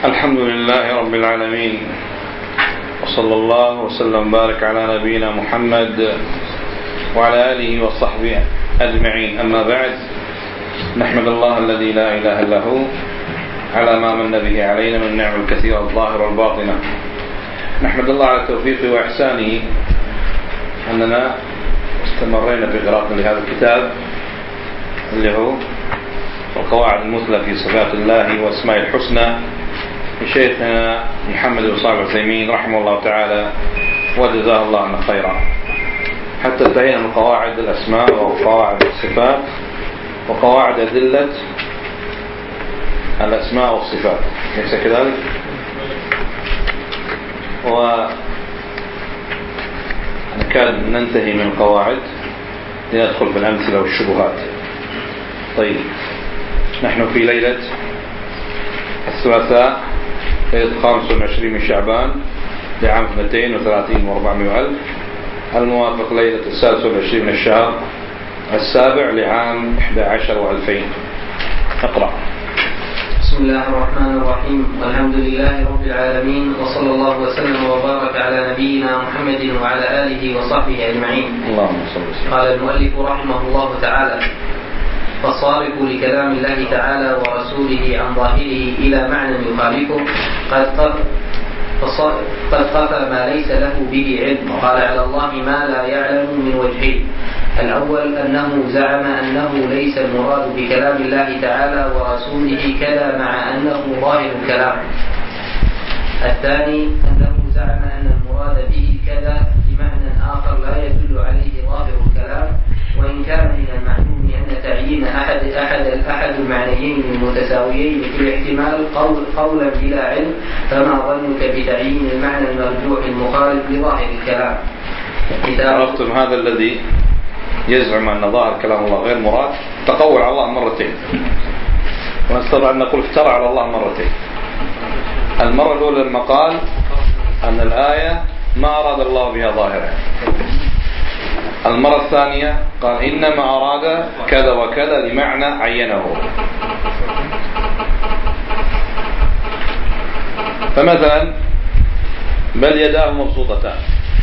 الحمد لله رب العالمين، وصلى الله وسلم وبارك على نبينا محمد وعلى آله وصحبه أجمعين. أما بعد، نحمد الله الذي لا إله إلا هو على ما من به علينا من النعم الكثيرة الظاهرة والباطنة. نحمد الله على توفيقه وإحسانه أننا استمرينا في قراءة لهذا الكتاب اللي هو القواعد المثلى في صفات الله واسماء الحسنى لشيخنا محمد بن صالح العثيمين رحمه الله تعالى وجزاه الله عنا خيرا، حتى انتهينا من قواعد الأسماء وقواعد الصفات وقواعد أدلة الأسماء والصفات، ليس كذلك؟ ونكاد ننتهي من القواعد لندخل في الأمثلة والشبهات. طيب، نحن في ليلة الثلاثاء، ليلة 25 من شعبان لعام 32 و400 ألف، الموافق ليلة 26 من الشهر السابع لعام 11 و2000. اقرأ. بسم الله الرحمن الرحيم، والحمد لله رب العالمين، وصلى الله وسلم وبارك على نبينا محمد وعلى آله وصحبه أجمعين. اللهم صل وسلم. قال المؤلف رحمه الله تعالى: فالصارف لكلام الله تعالى ورسوله عن ظاهره إلى معنى يخالفه قد قفى ما ليس له به علم، وقال على الله ما لا يعلم من وجهين: الأول أنه زعم أنه ليس المراد بكلام الله تعالى ورسوله كذا مع أنه ظاهر الكلام. الثاني أنه زعم أن المراد به كذا بمعنى آخر لا يدل عليه ظاهر الكلام، وإن كان من المعلوم أن تعيين أحد المعنيين المتساويين في الاحتمال قولا بلا علم، فما ظنك بتعيين المعنى المرجوح المخالف لظاهر الكلام؟ عرفتم هذا الذي يزعم أن ظاهر كلام الله غير مراد تقول على الله مرتين، ونستطيع أن نقول افترى على الله مرتين. المرة الأولى لما قال أن الآية ما أراد الله بها ظاهرة، المرة الثانية قال إنما أراد كذا وكذا لمعنى عينه. فمثلا بل يداه مبسوطتان،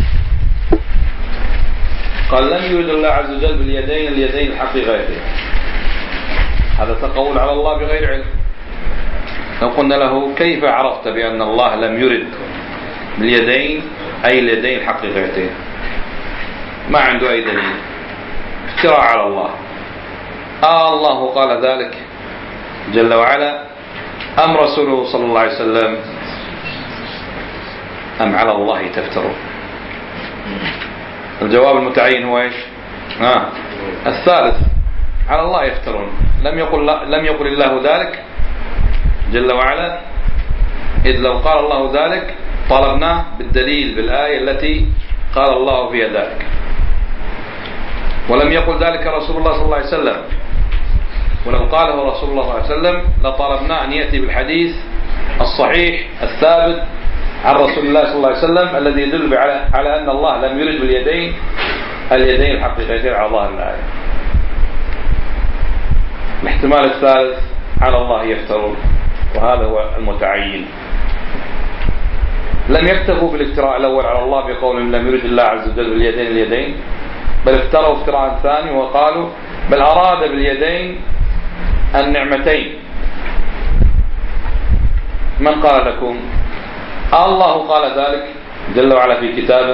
قال لم يرد الله عز وجل باليدين اليدين الحقيقيتين، هذا تقول على الله بغير علم. لو قلنا له كيف عرفت بأن الله لم يرد باليدين أي اليدين الحقيقيتين؟ ما عنده أي دليل، افتراء على الله. الله قال ذلك جل وعلا أم رسوله صلى الله عليه وسلم أم على الله تفترون؟ الجواب المتعين هو إيش؟ الثالث، على الله يفترون. لم يقل الله ذلك جل وعلا، إذ لو قال الله ذلك طلبناه بالدليل بالآية التي قال الله فيها ذلك، ولم يقل ذلك رسول الله صلى الله عليه وسلم، ولو قاله رسول الله صلى الله عليه وسلم لطلبنا أن يأتي بالحديث الصحيح الثابت عن رسول الله صلى الله عليه وسلم الذي يدل على أن الله لم يرد باليدين اليدين الحقيقيتين على ظاهر الآية. الاحتمال الثالث على الله يفترون، وهذا هو المتعين. لم يكتفوا بالافتراء الأول على الله بقولهم لم يرد الله عز وجل باليدين اليدين، بل افتروا افتراء ثاني وقالوا بل أراد باليدين النعمتين. من قال لكم؟ الله قال ذلك جل وعلا في كتابه،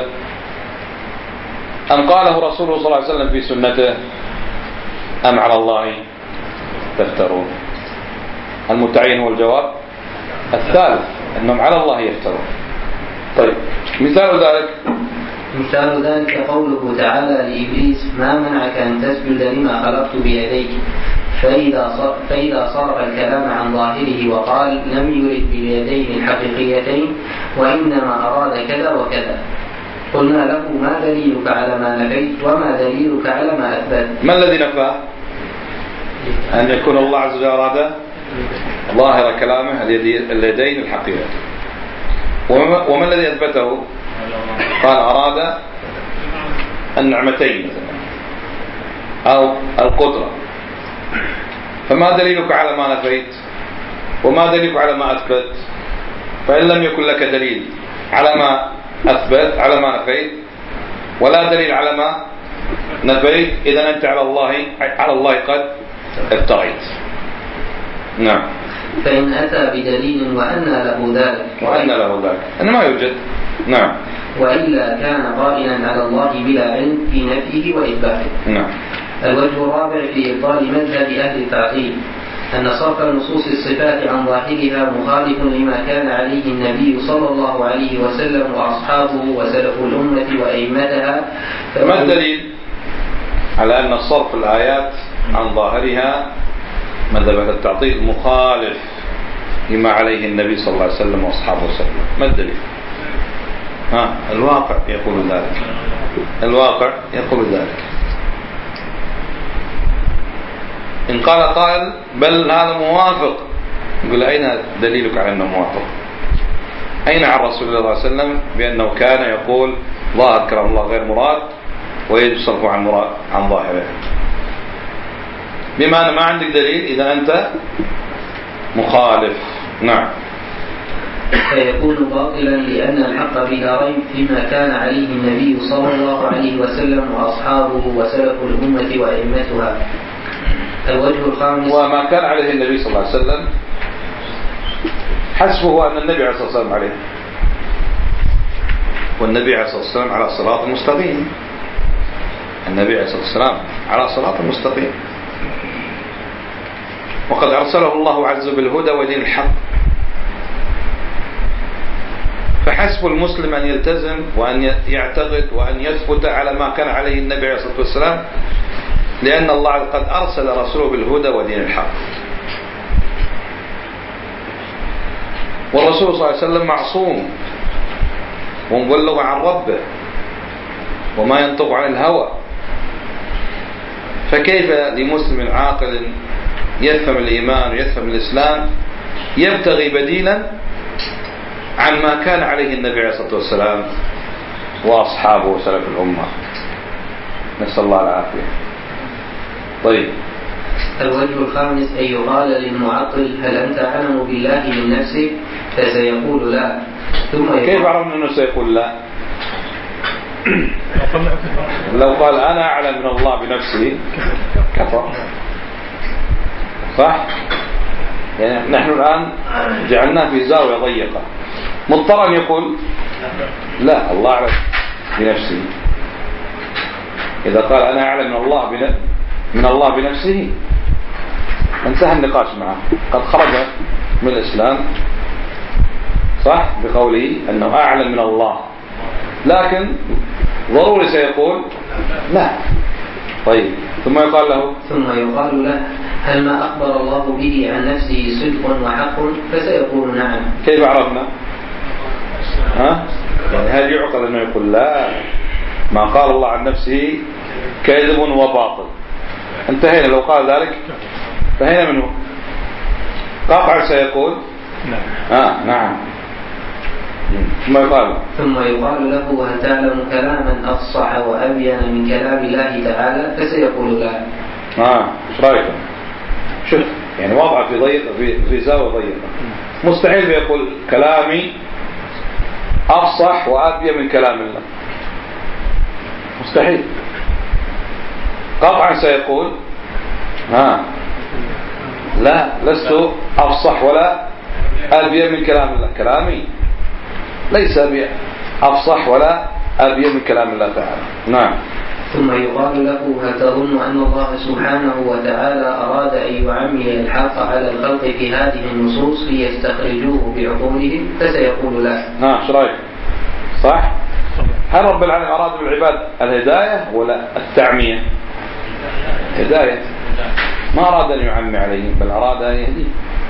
أم قاله رسوله صلى الله عليه وسلم في سنته، أم على الله تفترون؟ المتعين هو الجواب الثالث، أنهم على الله يفترون. طيب، مثال ذلك قوله تعالى لإبليس ما منعك أن تسجد لما خلقت بيديك، فإذا صرف الكلام عن ظاهره وقال لم يرد باليدين الحقيقيتين وإنما أراد كذا وكذا، قلنا له ما دليلك على ما نفيت وما دليلك على ما أثبت؟ ما الذي نفى؟ أن يكون الله عز وجل أراد ظاهر كلامه اليدين الحقيقة. وما الذي أثبته؟ قال أراد النعمتين أو القدرة. فما دليلك على ما نفيت وما دليلك على ما أثبت؟ فإن لم يكن لك دليل على ما أثبت على ما نفيت ولا دليل على ما نفيت، إذا أنت على الله قد افتريت. نعم. فإن أتى بدليل وأن له ذلك أنه ما يوجد. نعم. وإلا كان قائلا على الله بلا علم في نفيه وإثباته. نعم. الوجه الرابع في إبطال مذهب أهل التعطيل أن صرف نصوص الصفات عن ظاهرها مخالف لما كان عليه النبي صلى الله عليه وسلم وأصحابه وسلف الأمة وأئمتها. ما الدليل على أن صرف الآيات عن ظاهرها مذهب أهل التعطيل مخالف لما عليه النبي صلى الله عليه وسلم وأصحابه وسلم؟ ما الدليل؟ الواقع يقول ذلك. إن قال قائل بل هذا موافق، يقول أين دليلك على أنه موافق؟ أين عن رسول الله صلى الله عليه وسلم بأنه كان يقول ظاهر كلام الله غير مراد ويجب صرفه عن ظاهره؟ بما أن ما عندك دليل إذا أنت مخالف. نعم. فيكون باطلا لأن الحق بلا ريب فيما كان عليه النبي صلى الله عليه وسلم وأصحابه وسلف الأمة وأئمتها. الوجه الخامس وما كان عليه النبي صلى الله عليه وسلم حسبه أن النبي عليه الصلاة والسلام عليه، والنبي عليه الصلاة والسلام على صراط مستقيم. النبي عليه الصلاة والسلام على صراط مستقيم، وقد أرسله الله عز بالهدى ودين الحق. فحسب المسلم أن يلتزم وأن يعتقد وأن يثبت على ما كان عليه النبي عليه الصلاة والسلام، لأن الله قد أرسل رسوله بالهدى ودين الحق. والرسول صلى الله عليه وسلم معصوم ومبلغ عن ربه وما ينطق عن الهوى، فكيف لمسلم عاقل يفهم الإيمان ويفهم الإسلام يبتغي بديلا عن ما كان عليه النبي عليه الصلاة والسلام وأصحابه وسلف الأمة؟ نسأل الله العافية. طيب. الوجه الخامس أن يقال للمعطل هل أنت أعلم بالله من نفسك؟ فسيقول لا. ثم كيف عرفنا أنه سيقول لا؟ لو قال أنا أعلم من الله بنفسي كفر، صح؟ يعني نحن الآن جعلناه في زاوية ضيقة، مضطر أن يقول لا الله أعلم بنفسه. إذا قال أنا أعلم من الله بنفسه انتهى النقاش معه، قد خرج من الإسلام، صح، بقوله أنه أعلم من الله، لكن ضروري سيقول لا. طيب. ثم يقال له هل ما أخبر الله به عن نفسه صدق وحق؟ فسيقول نعم. كيف عرفنا؟ يعني هل يعقل أنه يقول لا؟ ما قال الله عن نفسه كاذب وباطل، انتهينا. لو قال ذلك فهنا منه قاطع سيقول نعم. ثم يقال له هل تعلم كلاما أفصح وأبين من كلام الله تعالى؟ فسيقول لا. ايش رايكم؟ شوف يعني وضع في زاوية ضيقة. مستحيل يقول كلامي أفصح وأبين من كلام الله، مستحيل. قطعا سيقول لا، لست أفصح ولا أبين من كلام الله، كلامي ليس أفصح ولا أبين من كلام الله تعالى. نعم. ثم يقال له هل تظن أن الله سبحانه وتعالى أراد أن يعمي الحق على الخلق في هذه النصوص ليستخرجوه بعقولهم؟ فسيقول لا. ايش رايك؟ صح؟ هل رب العالمين أراد بالعباد الهداية ولا التعمية؟ هداية، ما أراد أن يعمي عليهم بل أراد أن يهديه.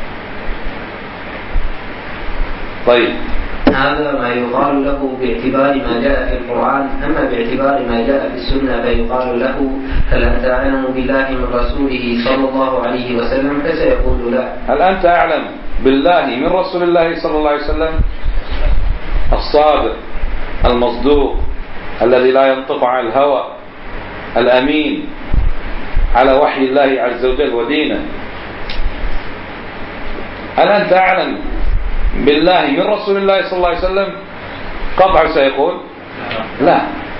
طيب. هذا ما يقال له باعتبار ما جاء في القرآن. أما باعتبار ما جاء في السنة فيقال له هل أنت أعلم بالله من رسوله صلى الله عليه وسلم؟ فسيقول لا. هل أنت أعلم بالله من رسول الله صلى الله عليه وسلم الصادق المصدوق الذي لا ينطق عن الهوى الأمين على وحي الله عز وجل ودينه؟ هل أنت أعلم بالله من رسول الله صلى الله عليه وسلم قطعا سيقول لا.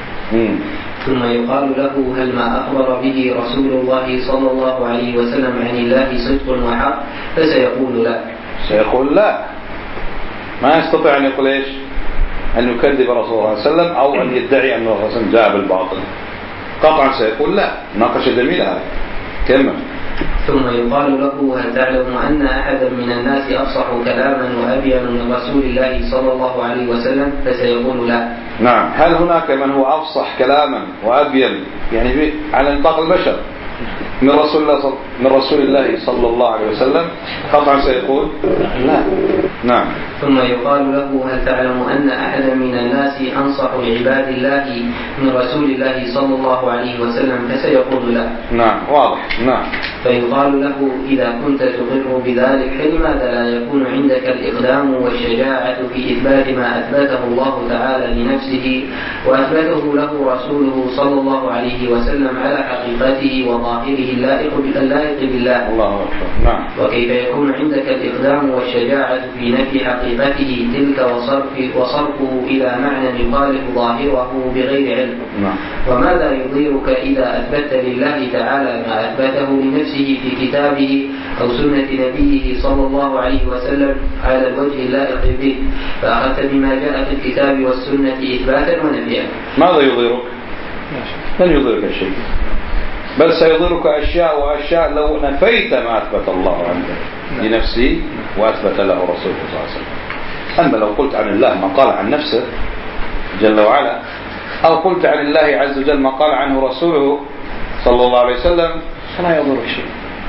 ثم يقال له هل ما أخبر به رسول الله صلى الله عليه وسلم عن الله صدق وحق؟ فسيقول لا. سيقول لا، ما يستطيع أن يقول إيش؟ أن يكذب رسول الله صلى الله عليه وسلم أو أن يدعي أن الرسول جاء بالباطل. قطعا سيقول لا. ناقشة جميلة هذه. كمل. ثم يقال له هل تعلم أن أحدا من الناس أفصح كلاما وأبين من رسول الله صلى الله عليه وسلم؟ فسيقول لا. نعم. هل هناك من هو أفصح كلاما وأبين يعني على نطاق البشر من رسول الله صلى الله عليه وسلم؟ قطعا سيقول لا. نعم. ثم يقال له هل تعلم أن أحدا من الناس أنصح لعباد الله من رسول الله صلى الله عليه وسلم؟ فسيقول لا. نعم واضح. نعم. فيقال له إذا كنت تقر بذلك فلماذا لا يكون عندك الإقدام والشجاعة في إثبات ما أثبته الله تعالى لنفسه وأثبته له رسوله صلى الله عليه وسلم على حقيقته وظاهره اللائق بالله؟ الله أكبر. نعم. وكيف يكون عندك الإقدام والشجاعة في نفي حقيقته تلك وصرفه إلى معنى يخالف ظاهره بغير علم؟ نعم. وماذا يضيرك إذا أثبت لله تعالى ما أثبته لنفسه في كتابه أو سنة نبيه صلى الله عليه وسلم على الوجه اللائق به، فأخذت بما جاء في الكتاب والسنة إثباتا ونفيا؟ ماذا يضيرك؟ لن يضيرك شيء، بل سيضيرك أشياء وأشياء لو نفيت ما أثبت الله عنه لنفسه وأثبت له رسوله صلى الله عليه وسلم. أما لو قلت عن الله ما قال عن نفسه جل وعلا، أو قلت عن الله عز وجل ما قال عنه رسوله صلى الله عليه وسلم، فلا يضرك شيء،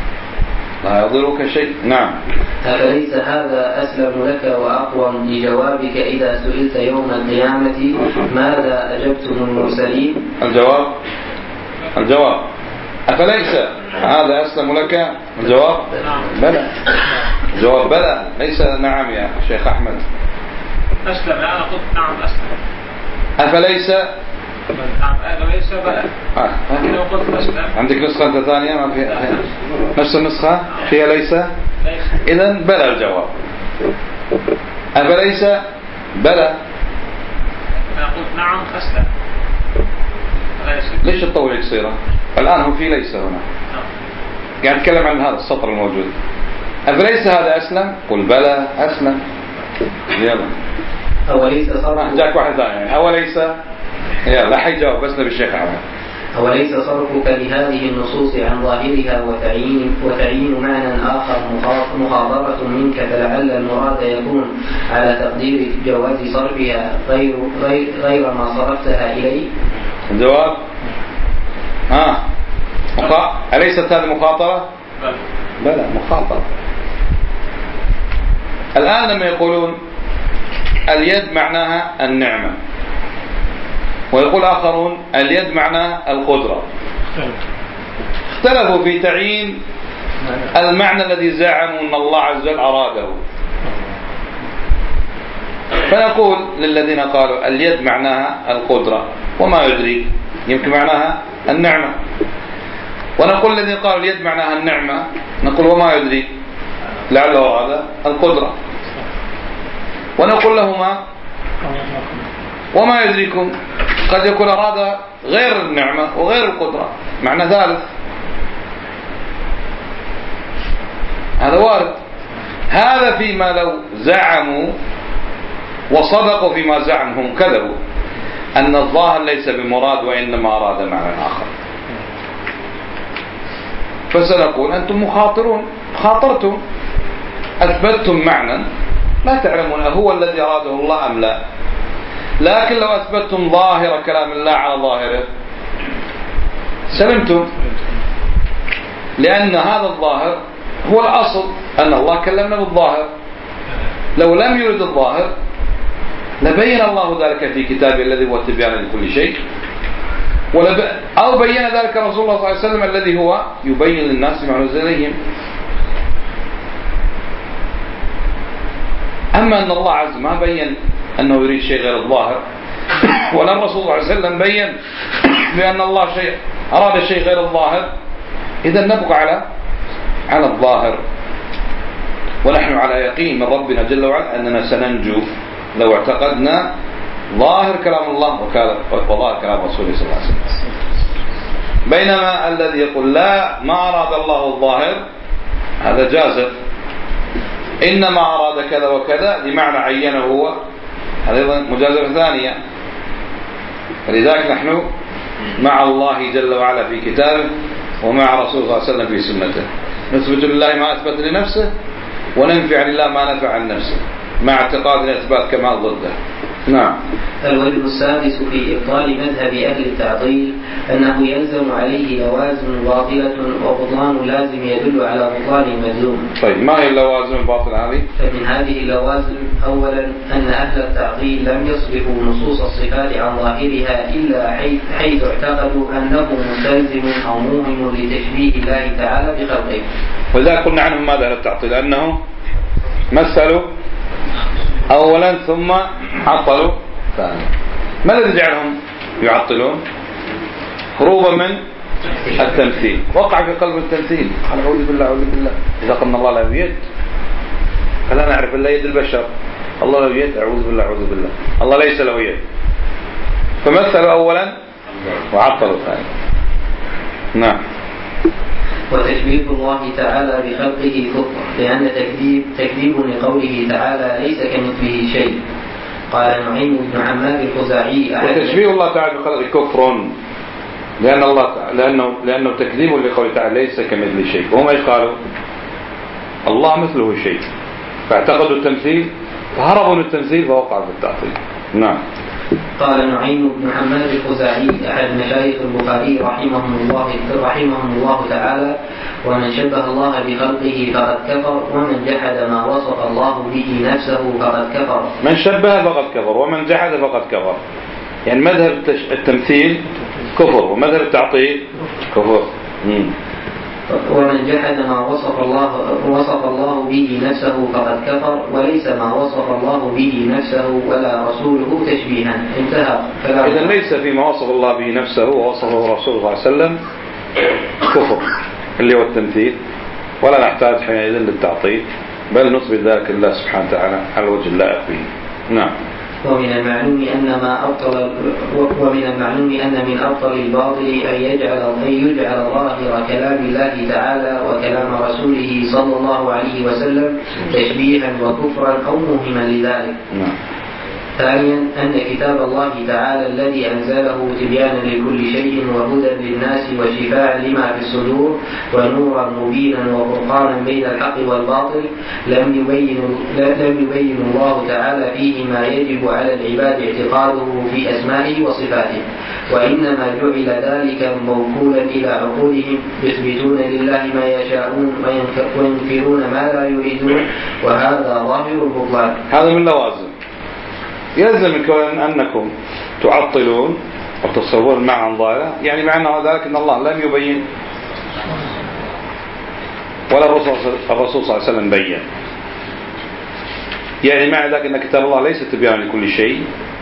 لا يضرك شيء. نعم. أفليس هذا أسلم لك وأقوم لجوابك إذا سئلت يوم القيامة ماذا أجبتم المرسلين؟ الجواب أفليس هذا أسلم لك؟ الجواب بلى. الجواب بلى، ليس نعم يا شيخ أحمد. أسلم. أنا قلت نعم أسلم. أفليس؟ نعم أفليس بلى. لكن قلت أسلم. عندك نسخة أنت ثانية ما فيها نفس النسخة فيها ليس؟ إذن بلى الجواب. أفليس بلى. أنا قلت نعم أسلم. ليش تطول قصيرة؟ الآن هو في ليس هنا قاعد نتكلم عن هذا السطر الموجود. أفليس هذا أسلم؟ قل بلى أسلم. يلا. أوليس صرفك جاك واحد ثاني يعني أوليس؟ يلا حيجاوب بس بالشيخ أحمد. أوليس صرفك لهذه النصوص عن ظاهرها وتعيين معنى آخر مخاطرة منك، فلعل المراد يكون على تقدير جواز صرفها غير ما صرفتها إليه؟ الجواب أليست هذه مخاطرة؟ بلى مخاطرة. الآن لما يقولون اليد معناها النعمة، ويقول آخرون اليد معناها القدرة، اختلفوا في تعيين المعنى الذي زعموا أن الله عز وجل أراده. فنقول للذين قالوا اليد معناها القدرة وما يدري يمكن معناها النعمة، ونقول الذين قالوا اليد معناها النعمة نقول وما يدري لعله هذا القدرة، ونقول لهما وما يدريكم قد يكون أراد غير النعمة وغير القدرة، معنى ثالث. هذا وارد. هذا فيما لو زعموا وصدقوا فيما زعمهم كذبوا أن الظاهر ليس بمراد وإنما أراد معنى آخر. فسنقول أنتم مخاطرون، خاطرتم، أثبتتم معنى لا تعلمون هو الذي أراده الله أم لا. لكن لو أثبتتم ظاهر كلام الله على ظاهره سلمتم، لأن هذا الظاهر هو الأصل، أن الله كلمنا بالظاهر. لو لم يرد الظاهر لبين الله ذلك في كتابه الذي هو تبيان لكل شيء، أو بين ذلك رسول الله صلى الله عليه وسلم الذي هو يبين للناس ما نزل إليهم. أما أن الله عز ما بين أنه يريد شيء غير الظاهر، ولا الرسول صلى الله عليه وسلم بين بأن الله أراد شيء غير الظاهر، إذا نبقى على الظاهر. ونحن على يقين من ربنا جل وعلا أننا سننجو لو اعتقدنا ظاهر كلام الله وظاهر كلام رسوله صلى الله عليه وسلم. بينما الذي يقول لا ما أراد الله الظاهر هذا جازر، إنما أراد كذا وكذا لمعنى عينه هو، هذا أيضا مجازفة ثانية. فلذلك نحن مع الله جل وعلا في كتابه ومع رسول الله صلى الله عليه وسلم في سنته، نثبت لله ما أثبت لنفسه وننفي عن الله ما نفع عن نفسه مع اعتقاد إثبات كمال ضده. نعم. الوجه السادس في إبطال مذهب أهل التعطيل أنه يلزم عليه لوازم باطلة وبطلان لازم يدل على بطلان الملزوم. طيب ما هي اللوازم الباطلة هذه؟ فمن هذه اللوازم أولا أن أهل التعطيل لم يصرفوا نصوص الصفات عن ظاهرها إلا حيث اعتقدوا أنه مستلزم أو موهم لتشبيه الله تعالى بخلقه. ولذلك قلنا عنهم ماذا التعطيل؟ أنه مثلوا أولا ثم عطلوا ثانيا. ما الذي جعلهم يعطلون؟ هروبا من التمثيل، وقع في قلب التمثيل، قال أعوذ بالله أعوذ بالله، إذا قلنا الله له يد فلا نعرف إلا يد البشر، الله له يد أعوذ بالله أعوذ بالله، الله ليس له يد. فمثلوا أولا وعطلوا ثانيا. نعم. وتشبيه الله تعالى بخلقه كفر، لأن تكذيب لقوله تعالى ليس كمثله شيء. قال نعيم بن عمار الخزاعي وتشبيه الله تعالى بخلقه كفر لأنه تكذيب لقوله تعالى ليس كمثله شيء، وهم ايش قالوا؟ الله مثله شيء، فاعتقدوا التمثيل فهربوا من التمثيل فوقعوا في التعطيل. نعم. قال نعيم بن حماد الخزاعي أحد مشايخ البخاري رحمهم الله تعالى: ومن شبه الله بخلقه فقد كفر، ومن جحد ما وصف الله به نفسه فقد كفر. من شبه فقد كفر ومن جحد فقد كفر، يعني مذهب التمثيل كفر ومذهب التعطيل كفر. ومن جحد ما وصف الله به نفسه فقد كفر، وليس ما وصف الله به نفسه ولا رسوله تشبيها. انتهى. إذن ليس فيما وصف الله به نفسه ووصفه رسول الله صلى الله عليه وسلم كفر اللي هو التمثيل، ولا نحتاج حينئذ للتعطيل، بل نثبت ذلك لله سبحانه وتعالى على الوجه اللائق به. نعم. ومن المعلوم أن من أبطل الباطل أن يجعل ظاهر كلام الله تعالى وكلام رسوله صلى الله عليه وسلم تشبيها وكفرا أو موهما لذلك. ثانيا أن كتاب الله تعالى الذي أنزله تبيانا لكل شيء وهدى للناس وشفاء لما في الصدور ونورا مبينا وفرقانا بين الحق والباطل لم يبين الله تعالى فيه ما يجب على العباد اعتقاده في أسمائه وصفاته، وإنما جعل ذلك موكولا إلى عقولهم يثبتون لله ما يشاءون وينكرون ما لا يريدون، وهذا ظاهر البطلان. هذا من لوازم يلزم أنكم تعطلون وتصورون المعنى ظاهرة، يعني معنى ذلك أن الله لم يبين ولا الرسول صلى الله عليه وسلم بين، يعني معنى ذلك أن كتاب الله ليس تبيان لكل شيء،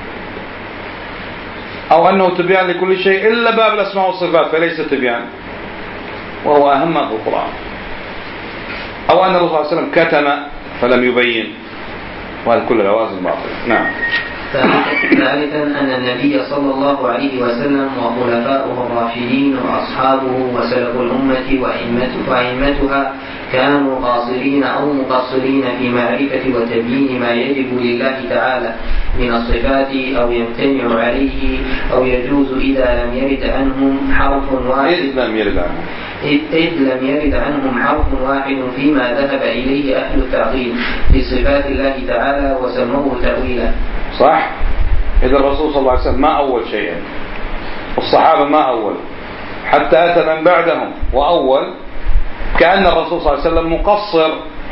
أو أنه تبيان لكل شيء إلا باب الأسماء والصفات فليس تبيان وهو أهم في القرآن، أو أن الرسول صلى الله عليه وسلم كتم فلم يبين، وهذا كل لوازم باطل. نعم. ثالثا أن النبي صلى الله عليه وسلم وخلفاؤه الراشدين وأصحابه وسلف الأمة وأئمتها كانوا قاصرين أو مقصرين في معرفة وتبيين ما يجب لله تعالى من الصفات أو يمتنع عليه أو يجوز إذا لم يرد عنهم حرف واحد إذ لم يرد عنهم حرف واحد فيما ذهب إليه أهل التعطيل في صفات الله تعالى وسموه تأويلا. صح. إذا الرسول صلى الله عليه وسلم ما أول شيئا، والصحابة ما أول، حتى أتى من بعدهم وأول، كأن الرسول صلى الله عليه وسلم مقصر،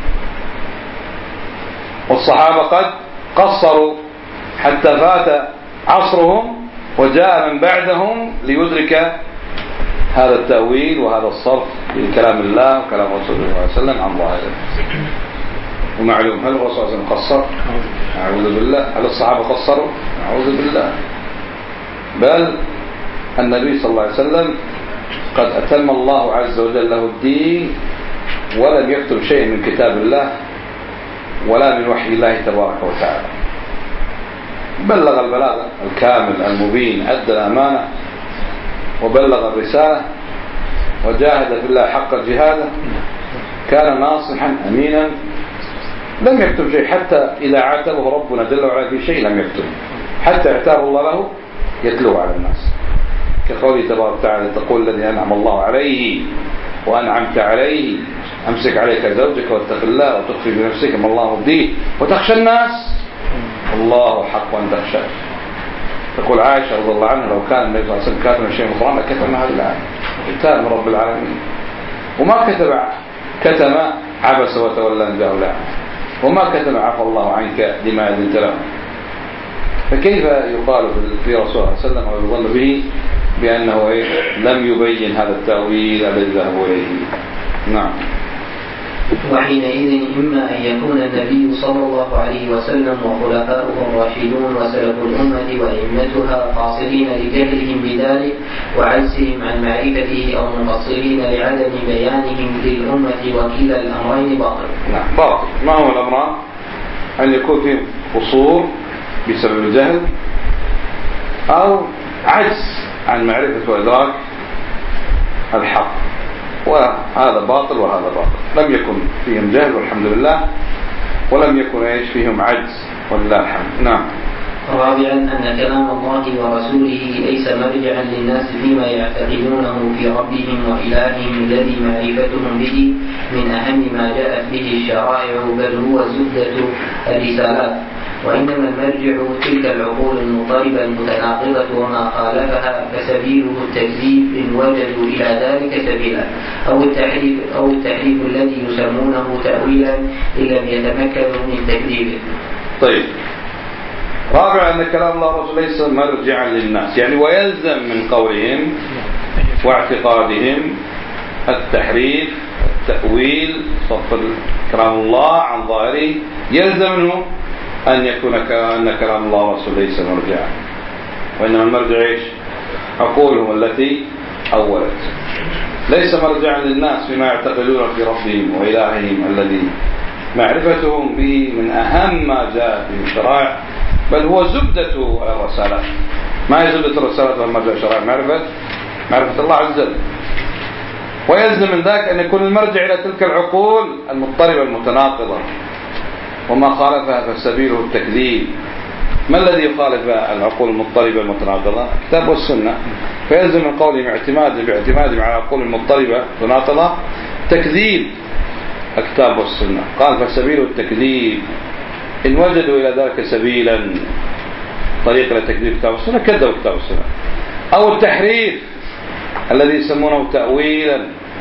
والصحابة قد قصروا حتى فات عصرهم وجاء من بعدهم ليدرك هذا التأويل وهذا الصرف لكلام الله وكلام رسول الله صلى الله عليه وسلم عن ظاهره. ومعلوم هل الرسول صلى الله عليه وسلم قصر؟ أعوذ بالله. هل الصحابة قصروا؟ أعوذ بالله. بل النبي صلى الله عليه وسلم قد أتم الله عز وجل له الدين ولم يكتب شيء من كتاب الله ولا من وحي الله تبارك وتعالى. بلغ البلاغ الكامل المبين، أدى الأمانة وبلغ الرسالة وجاهد في الله حق جهاده، كان ناصحا أمينا، لم يكتب شيء، حتى إذا عاتبه ربنا جل وعلا في شيء لم يكتب، حتى اعتاب الله له يتلوه على الناس، كقوله تبارك وتعالى: تقول الذي أنعم الله عليه وأنعمت عليه أمسك عليك زوجك واتق الله وتخفي بنفسك ما الله مبديه وتخشى الناس الله حق أن تخشى. تقول عائشة رضي الله عنها: لو كان النبي صلى الله عليه وسلم كاتب شيء من القرآن لكتب هذه الآية، كتاب من رب العالمين، وما كتب عبس وتولى أن جاءه الأعمى، وما كتب عفى الله عنك لما أذنت له. فكيف يقال في رسول الله صلى الله عليه وسلم ويظن به بأنه لم يبين هذا التأويل الذي ذهبوا إليه؟ نعم. وحينئذ إما أن يكون النبي صلى الله عليه وسلم وخلفاؤه الراشدون وسلف الأمة وأئمتها قاصرين لجهلهم بذلك وعجزهم عن معرفته، أو مقصرين لعدم بيانهم للأمة، وكلا الأمرين باطل. نعم باطل. ما هو الأمران؟ أن يكون في قصور بسبب الجهل أو عجز عن معرفة وإدراك الحق، وهذا باطل وهذا باطل. لم يكن فيهم جهل والحمد لله، ولم يكن فيهم عجز ولله الحمد. نعم. رابعا أن كلام الله ورسوله ليس مرجعا للناس فيما يعتقدونه في ربهم وإلههم الذي معرفتهم به من أهم ما جاءت به الشرائع، بل هو زبدة الرسالات، وإنما المرجع تلك العقول المضطربة المتناقضة وما خالفها، فسبيله التكذيب إن وجدوا إلى ذلك سبيلا، أو التحريف الذي يسمونه تأويلا إن لم يتمكنوا من تكذيبه. طيب، رابعا أن كلام الله ورسوله ليس مرجعا للناس، يعني ويلزم من قولهم واعتقادهم التحريف التأويل، صرف كلام الله عن ظاهره، يلزم منه أن يكون أن كلام الله ورسوله ليس مرجعا، وإنما المرجع عقولهم التي أولت، ليس مرجعا للناس فيما يعتقدون في ربهم وإلههم الذي معرفتهم به من أهم ما جاء في الشرائع، بل هو زبدة الرسالات. ما هي زبدة الرسالات لما جاء الشرائع؟ معرفة الله عز وجل. ويلزم من ذلك أن يكون المرجع إلى تلك العقول المضطربة المتناقضة وما خالفها فسبيله التكذيب. ما الذي يخالف العقول المضطربة المتناقضة؟ الكتاب والسنة. فيلزم من قولهم باعتمادهم على العقول المضطربة المتناقضة تكذيب الكتاب والسنة. قال فسبيله التكذيب إن وجدوا إلى ذلك سبيلا، طريقة لتكذيب الكتاب والسنة، كذبوا الكتاب والسنة. أو التحريف الذي يسمونه تأويلا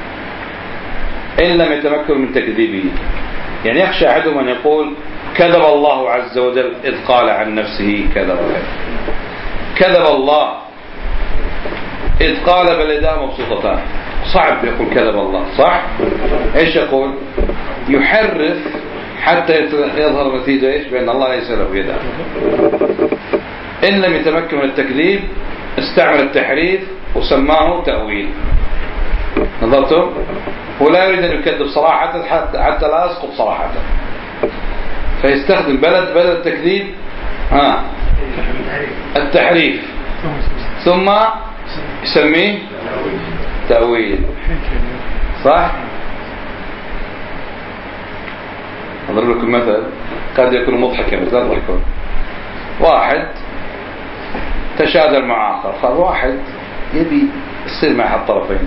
إن لم يتمكنوا من تكذيبه، يعني يخشى أحدهم أن يقول كذب الله عز وجل إذ قال عن نفسه كذا وكذا، كذب الله إذ قال بل يداه مبسوطتان. صعب يقول كذب الله، صح؟ إيش يقول؟ يحرف حتى يظهر نتيجة إيش؟ بأن الله ليس له يدان. إن لم يتمكن من التكذيب استعمل التحريف وسماه تأويل. نظرتم؟ هو لا يريد أن يكذب صراحة حتى لا يسقط صراحة، فيستخدم بدل التكذيب التحريف، ثم يسميه تأويل. صح؟ أضرب لكم مثل قد يكون مضحكا، لا تضحكون. واحد تشاجر مع آخر، فواحد يبي يصير مع الطرفين،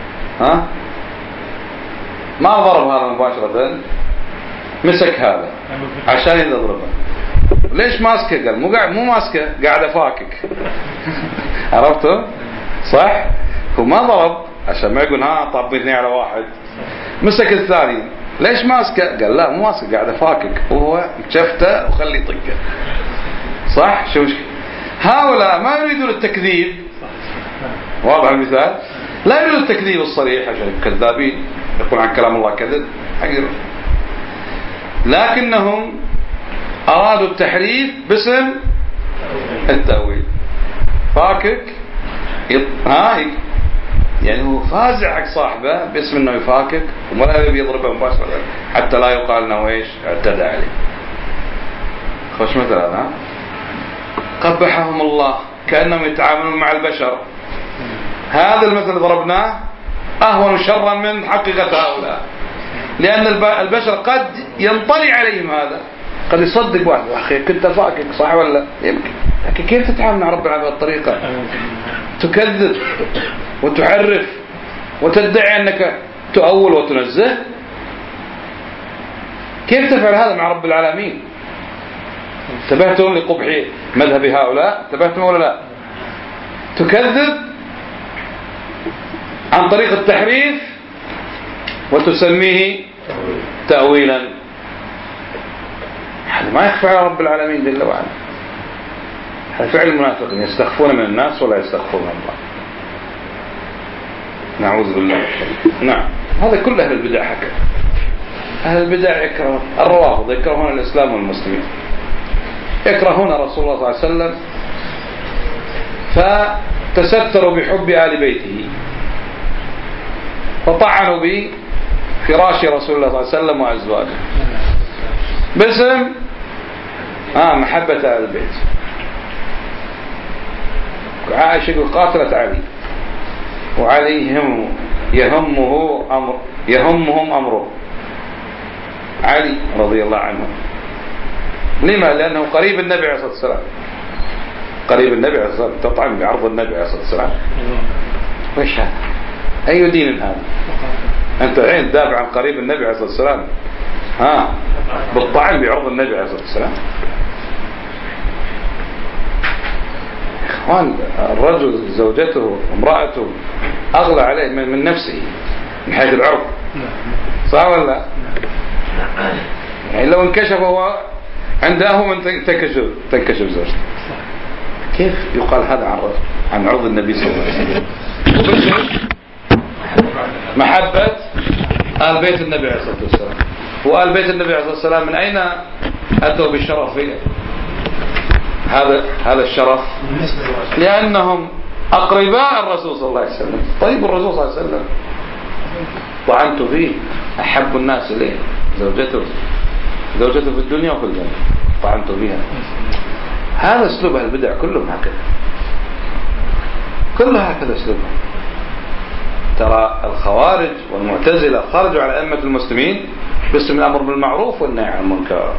ما ضرب هذا مباشرة، مسك هذا عشان يضربه. ليش ماسكه؟ قال مو ماسكه، قاعد أفاكك. عرفتوا؟ صح؟ هو ما ضرب عشان ما يقول طب اثنين على واحد. مسك الثاني، ليش ماسكه؟ قال لا مو ماسكه، قاعد أفاكك، وهو شفته وخلي يطقه. صح؟ شو هؤلاء ما يريدون التكذيب، واضح المثال؟ لا يريدون التكذيب الصريح عشان كذابين، يقول عن كلام الله كذب حقيقي، لكنهم أرادوا التحريف باسم التأويل. فاكك يعني هو فازع حق صاحبه باسم انه يفاكك ولا يبي يضربه مباشرة حتى لا يقال انه ايش اعتدى عليه. خوش مثلا ها قبحهم الله كأنهم يتعاملون مع البشر. هذا المثل ضربناه أهون شرا من حقيقة هؤلاء، لأن البشر قد ينطلي عليهم هذا، قد يصدق واحد أخي كنت فاكك صح ولا يمكن، لكن كيف تتعامل مع رب العالمين بهذه الطريقة؟ تكذب وتحرف وتدعي أنك تؤول وتنزه. كيف تفعل هذا مع رب العالمين؟ انتبهتم لقبح مذهب هؤلاء؟ انتبهتم ولا لا؟ تكذب عن طريق التحريف وتسميه تأويلا. هذا ما يخفى على رب العالمين جل وعلا. هذا فعل المنافقين، يستخفون من الناس ولا يستخفون من الله. نعوذ بالله. نعم، هذا كل أهل البدع حكى. أهل البدع يكرهون الروافض، يكرهون الإسلام والمسلمين، يكرهون رسول الله صلى الله عليه وسلم، فتستروا بحب آل بيته وطعنوا بفراش رسول الله صلى الله عليه وسلم وأزواجه باسم محبة آل البيت. عائشة يقول قاتلت علي وعلي يهمهم أمره، علي رضي الله عنه. لما؟ لأنه قريب النبي عليه الصلاة والسلام، قريب النبي عليه الصلاة والسلام، تطعن بعرض النبي عليه الصلاة والسلام. وإيش هذا؟ أي دين هذا؟ أنت الحين تدافع عن قريب النبي عليه الصلاة والسلام بالطعن بعرض النبي عليه الصلاة والسلام. إخوان، الرجل زوجته امرأته أغلى عليه من نفسه من حيث العرض، صح ولا؟ يعني لو انكشف هو عنده من تنكشف زوجته. كيف يقال هذا عن عرض النبي صلى الله عليه وسلم؟ محبة آل بيت النبي عليه الصلاة والسلام. وآل بيت النبي عليه الصلاة والسلام من أين أتوا بالشرف؟ هذا الشرف لأنهم أقرباء الرسول صلى الله عليه وسلم. طيب الرسول صلى الله عليه وسلم طعنت فيه، أحب الناس إليه زوجته في الدنيا وفي الجنة، طعنت فيها. هذا أسلوب البدع كلهم هكذا، كلها هكذا أسلوبهم. ترى الخوارج والمعتزلة خرجوا على أئمة المسلمين باسم الأمر بالمعروف والنهي عن المنكر،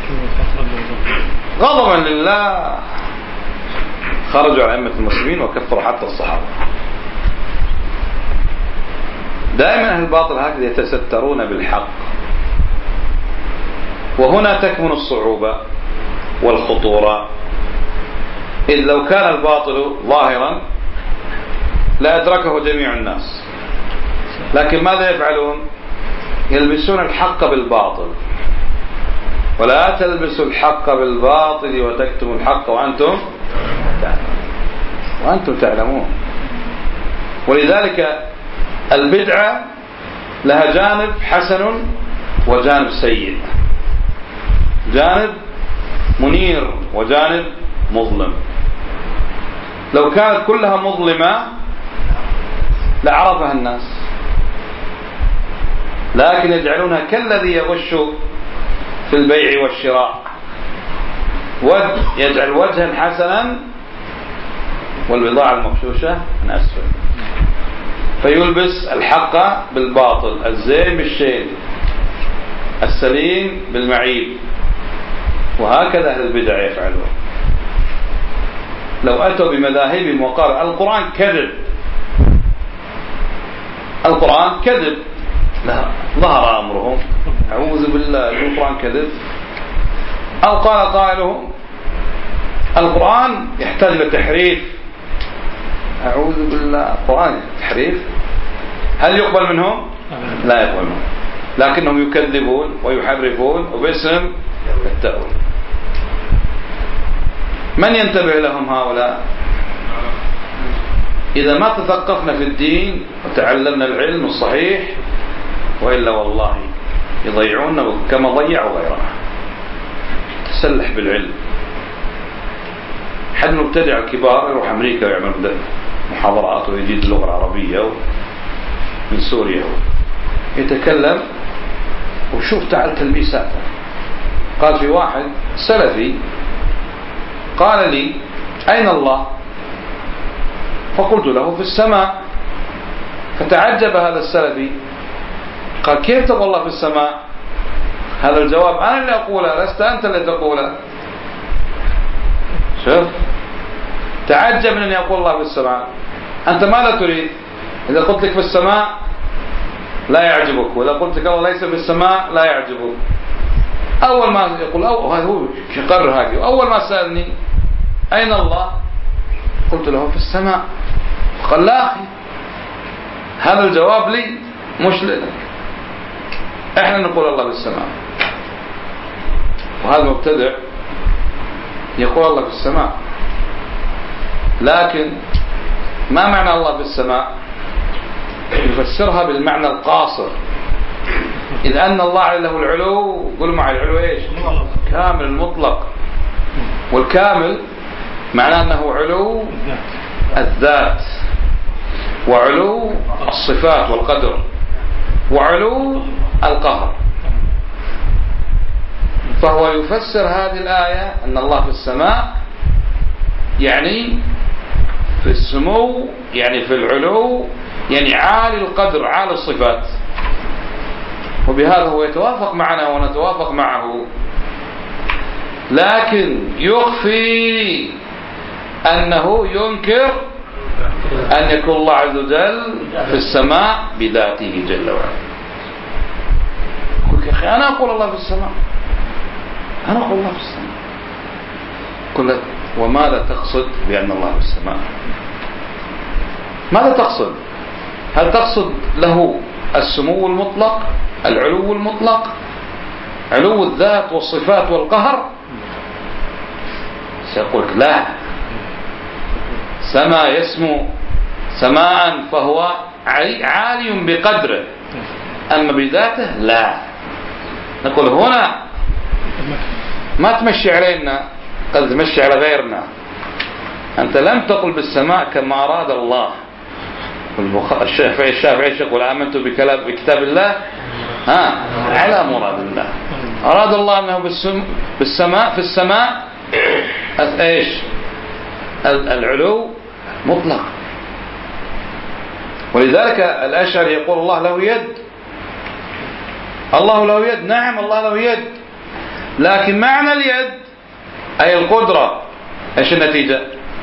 غضبا لله خرجوا على أئمة المسلمين وكفروا حتى الصحابة. دائما أهل الباطل هكذا يتسترون بالحق، وهنا تكمن الصعوبة والخطورة. إذ لو كان الباطل ظاهرا لا أدركه جميع الناس، لكن ماذا يفعلون؟ يلبسون الحق بالباطل. ولا تلبسوا الحق بالباطل وتكتموا الحق وأنتم تعلمون. ولذلك البدعة لها جانب حسن وجانب سيء، جانب منير وجانب مظلم. لو كانت كلها مظلمة لعرفها الناس، لكن يجعلونها كالذي يغش في البيع والشراء، يجعل وجها حسنا والبضاعة المغشوشة من أسفل، فيلبس الحق بالباطل، الزين بالشين، السليم بالمعيب. وهكذا أهل البدع يفعلون. لو أتوا بمذاهبهم وقالوا القرآن كذب، القرآن كذب، لا ظهر أمرهم، أعوذ بالله، القرآن كذب. أو قال قائلهم القرآن يحتاج لتحريف، أعوذ بالله، القرآن تحريف، هل يقبل منهم؟ لا يقبل منهم، لكنهم يكذبون ويحرفون وباسم التأويل. من ينتبه لهم هؤلاء؟ إذا ما تثقفنا في الدين وتعلمنا العلم الصحيح، وإلا والله يضيعوننا كما ضيعوا غيرنا. تسلح بالعلم. حد مبتدع الكبار يروح أمريكا ويعمل محاضرات ويجيد اللغة العربية من سوريا يتكلم، وشوف تعال تلبيساته. قال في واحد سلفي قال لي أين الله؟ فقلت له في السماء. فتعجب هذا السلفي قال كيف تقول الله في السماء؟ هذا الجواب أنا اللي أقوله لست أنت اللي تقوله. شوف تعجب من أن يقول الله في السماء. أنت ماذا تريد؟ إذا قلت لك في السماء لا يعجبك، وإذا قلت لك الله ليس في السماء لا يعجبك. أول ما يقول هذا هو يقرر هذه. أول ما سألني أين الله؟ قلت له في السماء. قال لا أخي هذا الجواب لي مش لك، إحنا نقول الله في السماء. وهذا مبتدع يقول الله في السماء، لكن ما معنى الله في السماء؟ يفسرها بالمعنى القاصر، إذ أن الله له العلو. قولوا معي العلو إيش؟ كامل المطلق. والكامل معناه أنه علو الذات وعلو الصفات والقدر وعلو القهر. فهو يفسر هذه الآية أن الله في السماء يعني في السمو، يعني في العلو، يعني عالي القدر عالي الصفات. وبهذا هو يتوافق معنا ونتوافق معه، لكن يخفي أنه ينكر أن يكون الله عز وجل في السماء بذاته جل وعلا. قل يا أخي أنا أقول الله في السماء، أنا أقول الله في السماء. قل وماذا تقصد بأن الله في السماء؟ ماذا تقصد؟ هل تقصد له السمو المطلق، العلو المطلق، علو الذات والصفات والقهر؟ سيقول لا، سما يسمو سماء فهو عالي بقدره، أما بذاته لا. نقول هنا ما تمشي علينا، قد تمشي على غيرنا. أنت لم تقل بالسماء كما أراد الله. الشافعي يقول آمنت بكتاب الله على مراد الله. أراد الله أنه بالسماء في السماء إيش؟ العلو مطلق. ولذلك الأشعري يقول الله له يد. الله له يد، نعم الله له يد، لكن معنى اليد أي القدرة. إيش النتيجة؟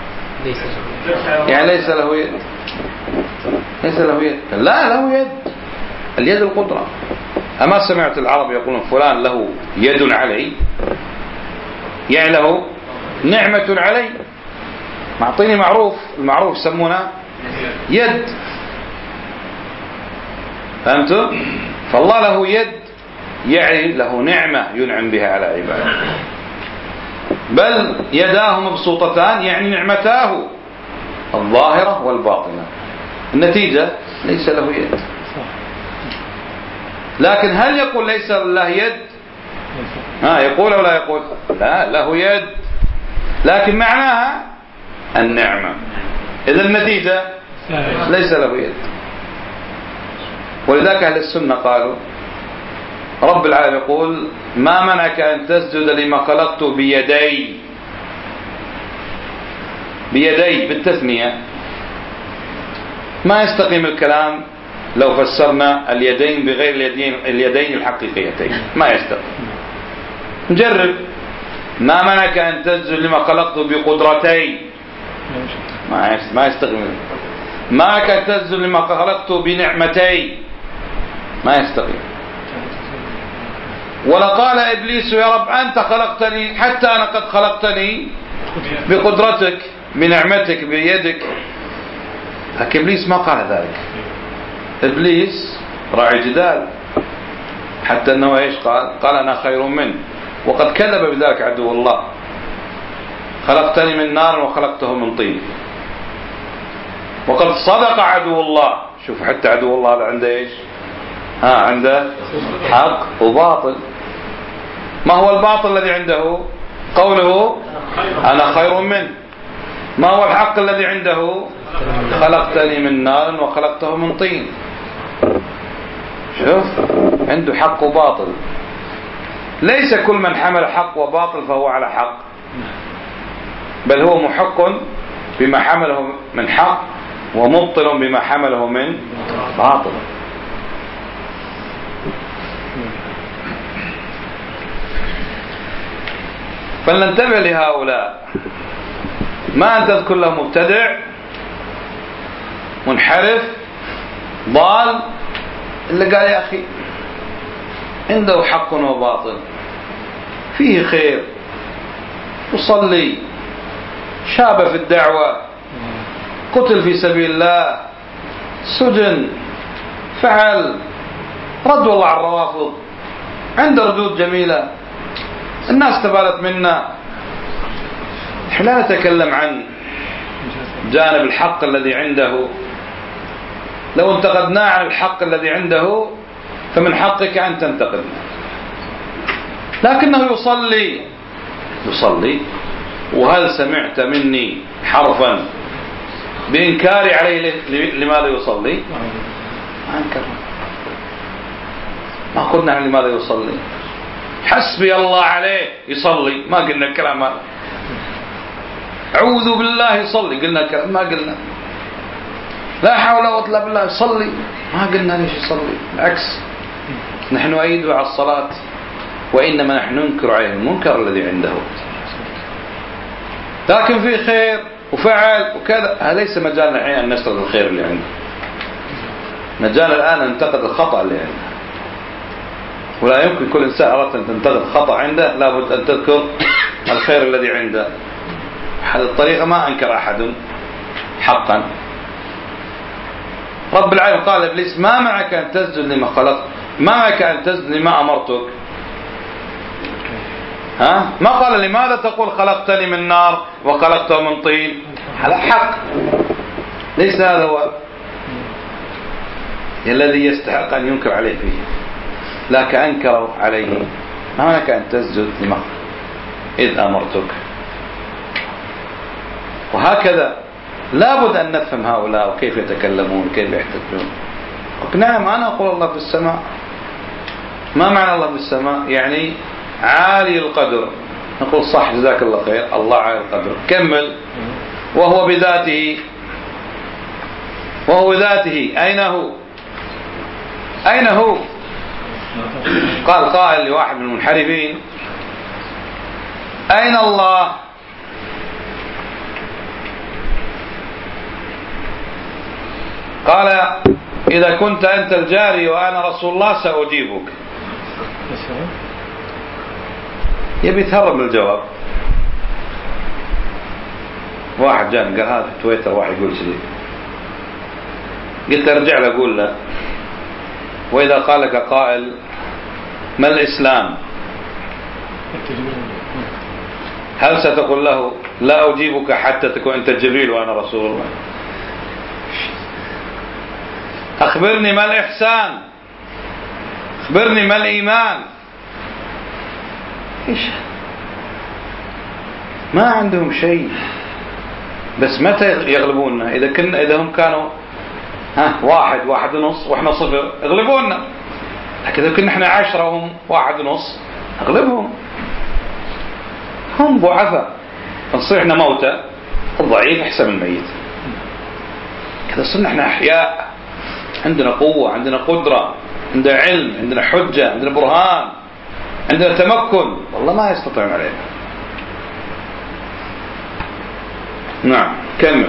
يعني ليس له يد، ليس له يد. لا له يد، اليد القدرة. أما سمعت العرب يقولون فلان له يد علي، يعني له نعمة علي. معطيني معروف، المعروف يسمونه يد. فهمتوا؟ فالله له يد يعني له نعمة ينعم بها على عباده. بل يداه مبسوطتان يعني نعمتاه الظاهرة والباطنة. النتيجة ليس له يد. لكن هل يقول ليس له يد؟ يقول أو لا يقول؟ لا، له يد، لكن معناها النعمة. إذا النتيجة ليس له يد. ولذلك أهل السنة قالوا رب العالمين يقول ما منعك أن تسجد لما خلقت بيدي. بيدي بالتثنية. ما يستقيم الكلام لو فسرنا اليدين بغير اليدين الحقيقيتين، ما يستقيم. نجرب. ما منعك أن تسجد لما خلقت بقدرتي، ما يستقيم. ما منعك أن تسجد لما خلقت بنعمتي، ما يستقيم. ولقال إبليس يا رب أنت خلقتني حتى أنا قد خلقتني بقدرتك بنعمتك بيدك. لكن إبليس ما قال ذلك. إبليس راعي جدال، حتى أنه إيش قال أنا خير منه. وقد كذب بذلك عدو الله. خلقتني من نار وخلقته من طين. وقد صدق عدو الله. شوف حتى عدو الله هذا عنده إيش؟ عنده حق وباطل. ما هو الباطل الذي عنده؟ قوله أنا خير منه. ما هو الحق الذي عنده؟ خلقتني من نار وخلقته من طين. شوف، عنده حق وباطل. ليس كل من حمل حق وباطل فهو على حق، بل هو محق بما حمله من حق ومبطل بما حمله من باطل. فلننتبه لهؤلاء، ما أن تذكر له مبتدع منحرف ضال اللي قال يا أخي عنده حق وباطل، فيه خير، يصلي، شاب في الدعوة، قتل في سبيل الله، سجن، فعل، رد والله على الروافض، عنده ردود جميلة، الناس تبالت منا. نحن لا نتكلم عن جانب الحق الذي عنده، لو انتقدناه عن الحق الذي عنده فمن حقك أن تنتقد، لكنه يصلي. وهل سمعت مني حرفا بإنكاري عليه لماذا يصلي؟ ما أنكر، ما قلنا عن لماذا يصلي. حسبي الله عليه يصلي، ما قلنا الكلام هذا. أعوذ بالله يصلي، قلنا الكلام؟ ما قلنا. لا حول ولا قوة بالله يصلي، ما قلنا ليش يصلي. بالعكس، نحن نؤيد على الصلاة، وإنما نحن ننكر عليه المنكر الذي عنده. لكن في خير وفعل وكذا، هذا ليس مجالنا الحين أن نسرد الخير اللي عنده. مجال الآن أن ننتقد الخطأ اللي عنده، ولا يمكن كل إنسان أردت أن تنتقد خطأ عنده لابد أن تذكر الخير الذي عنده. هذه الطريقة ما أنكر أحد حقا. رب العالمين قال إبليس ما معك أن تسجد لما خلقت، ما معك أن تسجد لما أمرتك. ما قال لماذا تقول خلقتني من نار وخلقته من طين؟ على حق، ليس هذا هو الذي يستحق أن ينكر عليه فيه، لكن أنكروا عليه. ما معك أن تسجد لما إذ أمرتك. وهكذا لابد أن نفهم هؤلاء وكيف يتكلمون وكيف يحتجون. نعم، أنا أقول الله في السماء. ما معنى الله في السماء؟ يعني عالي القدر. نقول صح، جزاك الله خير، الله عالي القدر. كمل. وهو بذاته أين هو؟ قال قائل لواحد من المنحرفين أين الله؟ قال إذا كنت أنت الجاري وأنا رسول الله سأجيبك. يبي يتهرب من الجواب. واحد جاء قال هذا في تويتر واحد يقول شيء، قلت ارجع له أقول له وإذا قال لك قائل ما الإسلام، هل ستقول له لا أجيبك حتى تكون أنت جبريل وأنا رسول الله؟ أخبرني ما الإحسان، أخبرني ما الإيمان. إيش؟ ما عندهم شيء، بس متى يغلبوننا؟ إذا هم كانوا واحد ونص وإحنا صفر يغلبوننا، لكن إذا كنا إحنا 10 وهم 1 ونص أغلبهم. هم ضعفاء، نصير إحنا موتى، الضعيف أحسن من الميت. كذا صرنا إحنا أحياء، عندنا قوة، عندنا قدرة، عندنا علم، عندنا حجة، عندنا برهان، عندنا تمكن. والله ما يستطيعون علينا. نعم، كمل.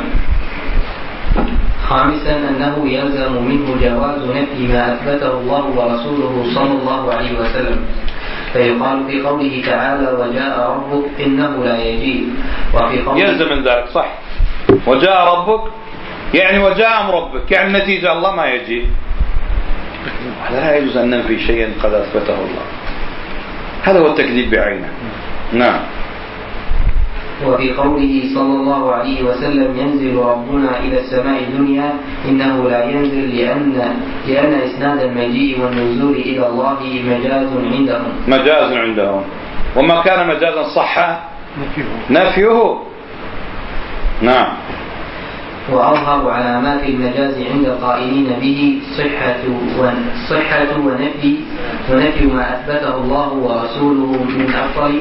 خامسا أنه يلزم منه جواز نفي ما أثبته الله ورسوله صلى الله عليه وسلم، فيقال في قوله تعالى وجاء ربك إنه لا يجيء، وفي قوله يلزم من ذلك صح، وجاء ربك يعني وجاء أمر ربك، يعني النتيجة الله ما يجي. لا يجوز أن ننفي شيئا قد أثبته الله، هذا هو التكذيب بعينه. نعم. وفي قوله صلى الله عليه وسلم ينزل ربنا إلى السماء الدنيا إنه لا ينزل لأن إسناد المجيء والنزول إلى الله مجاز عندهم، وما كان مجازا صح نفيه. نعم. وأظهر علامات المجاز عند القائلين به صحة ونفي ما أثبته الله ورسوله من أفضل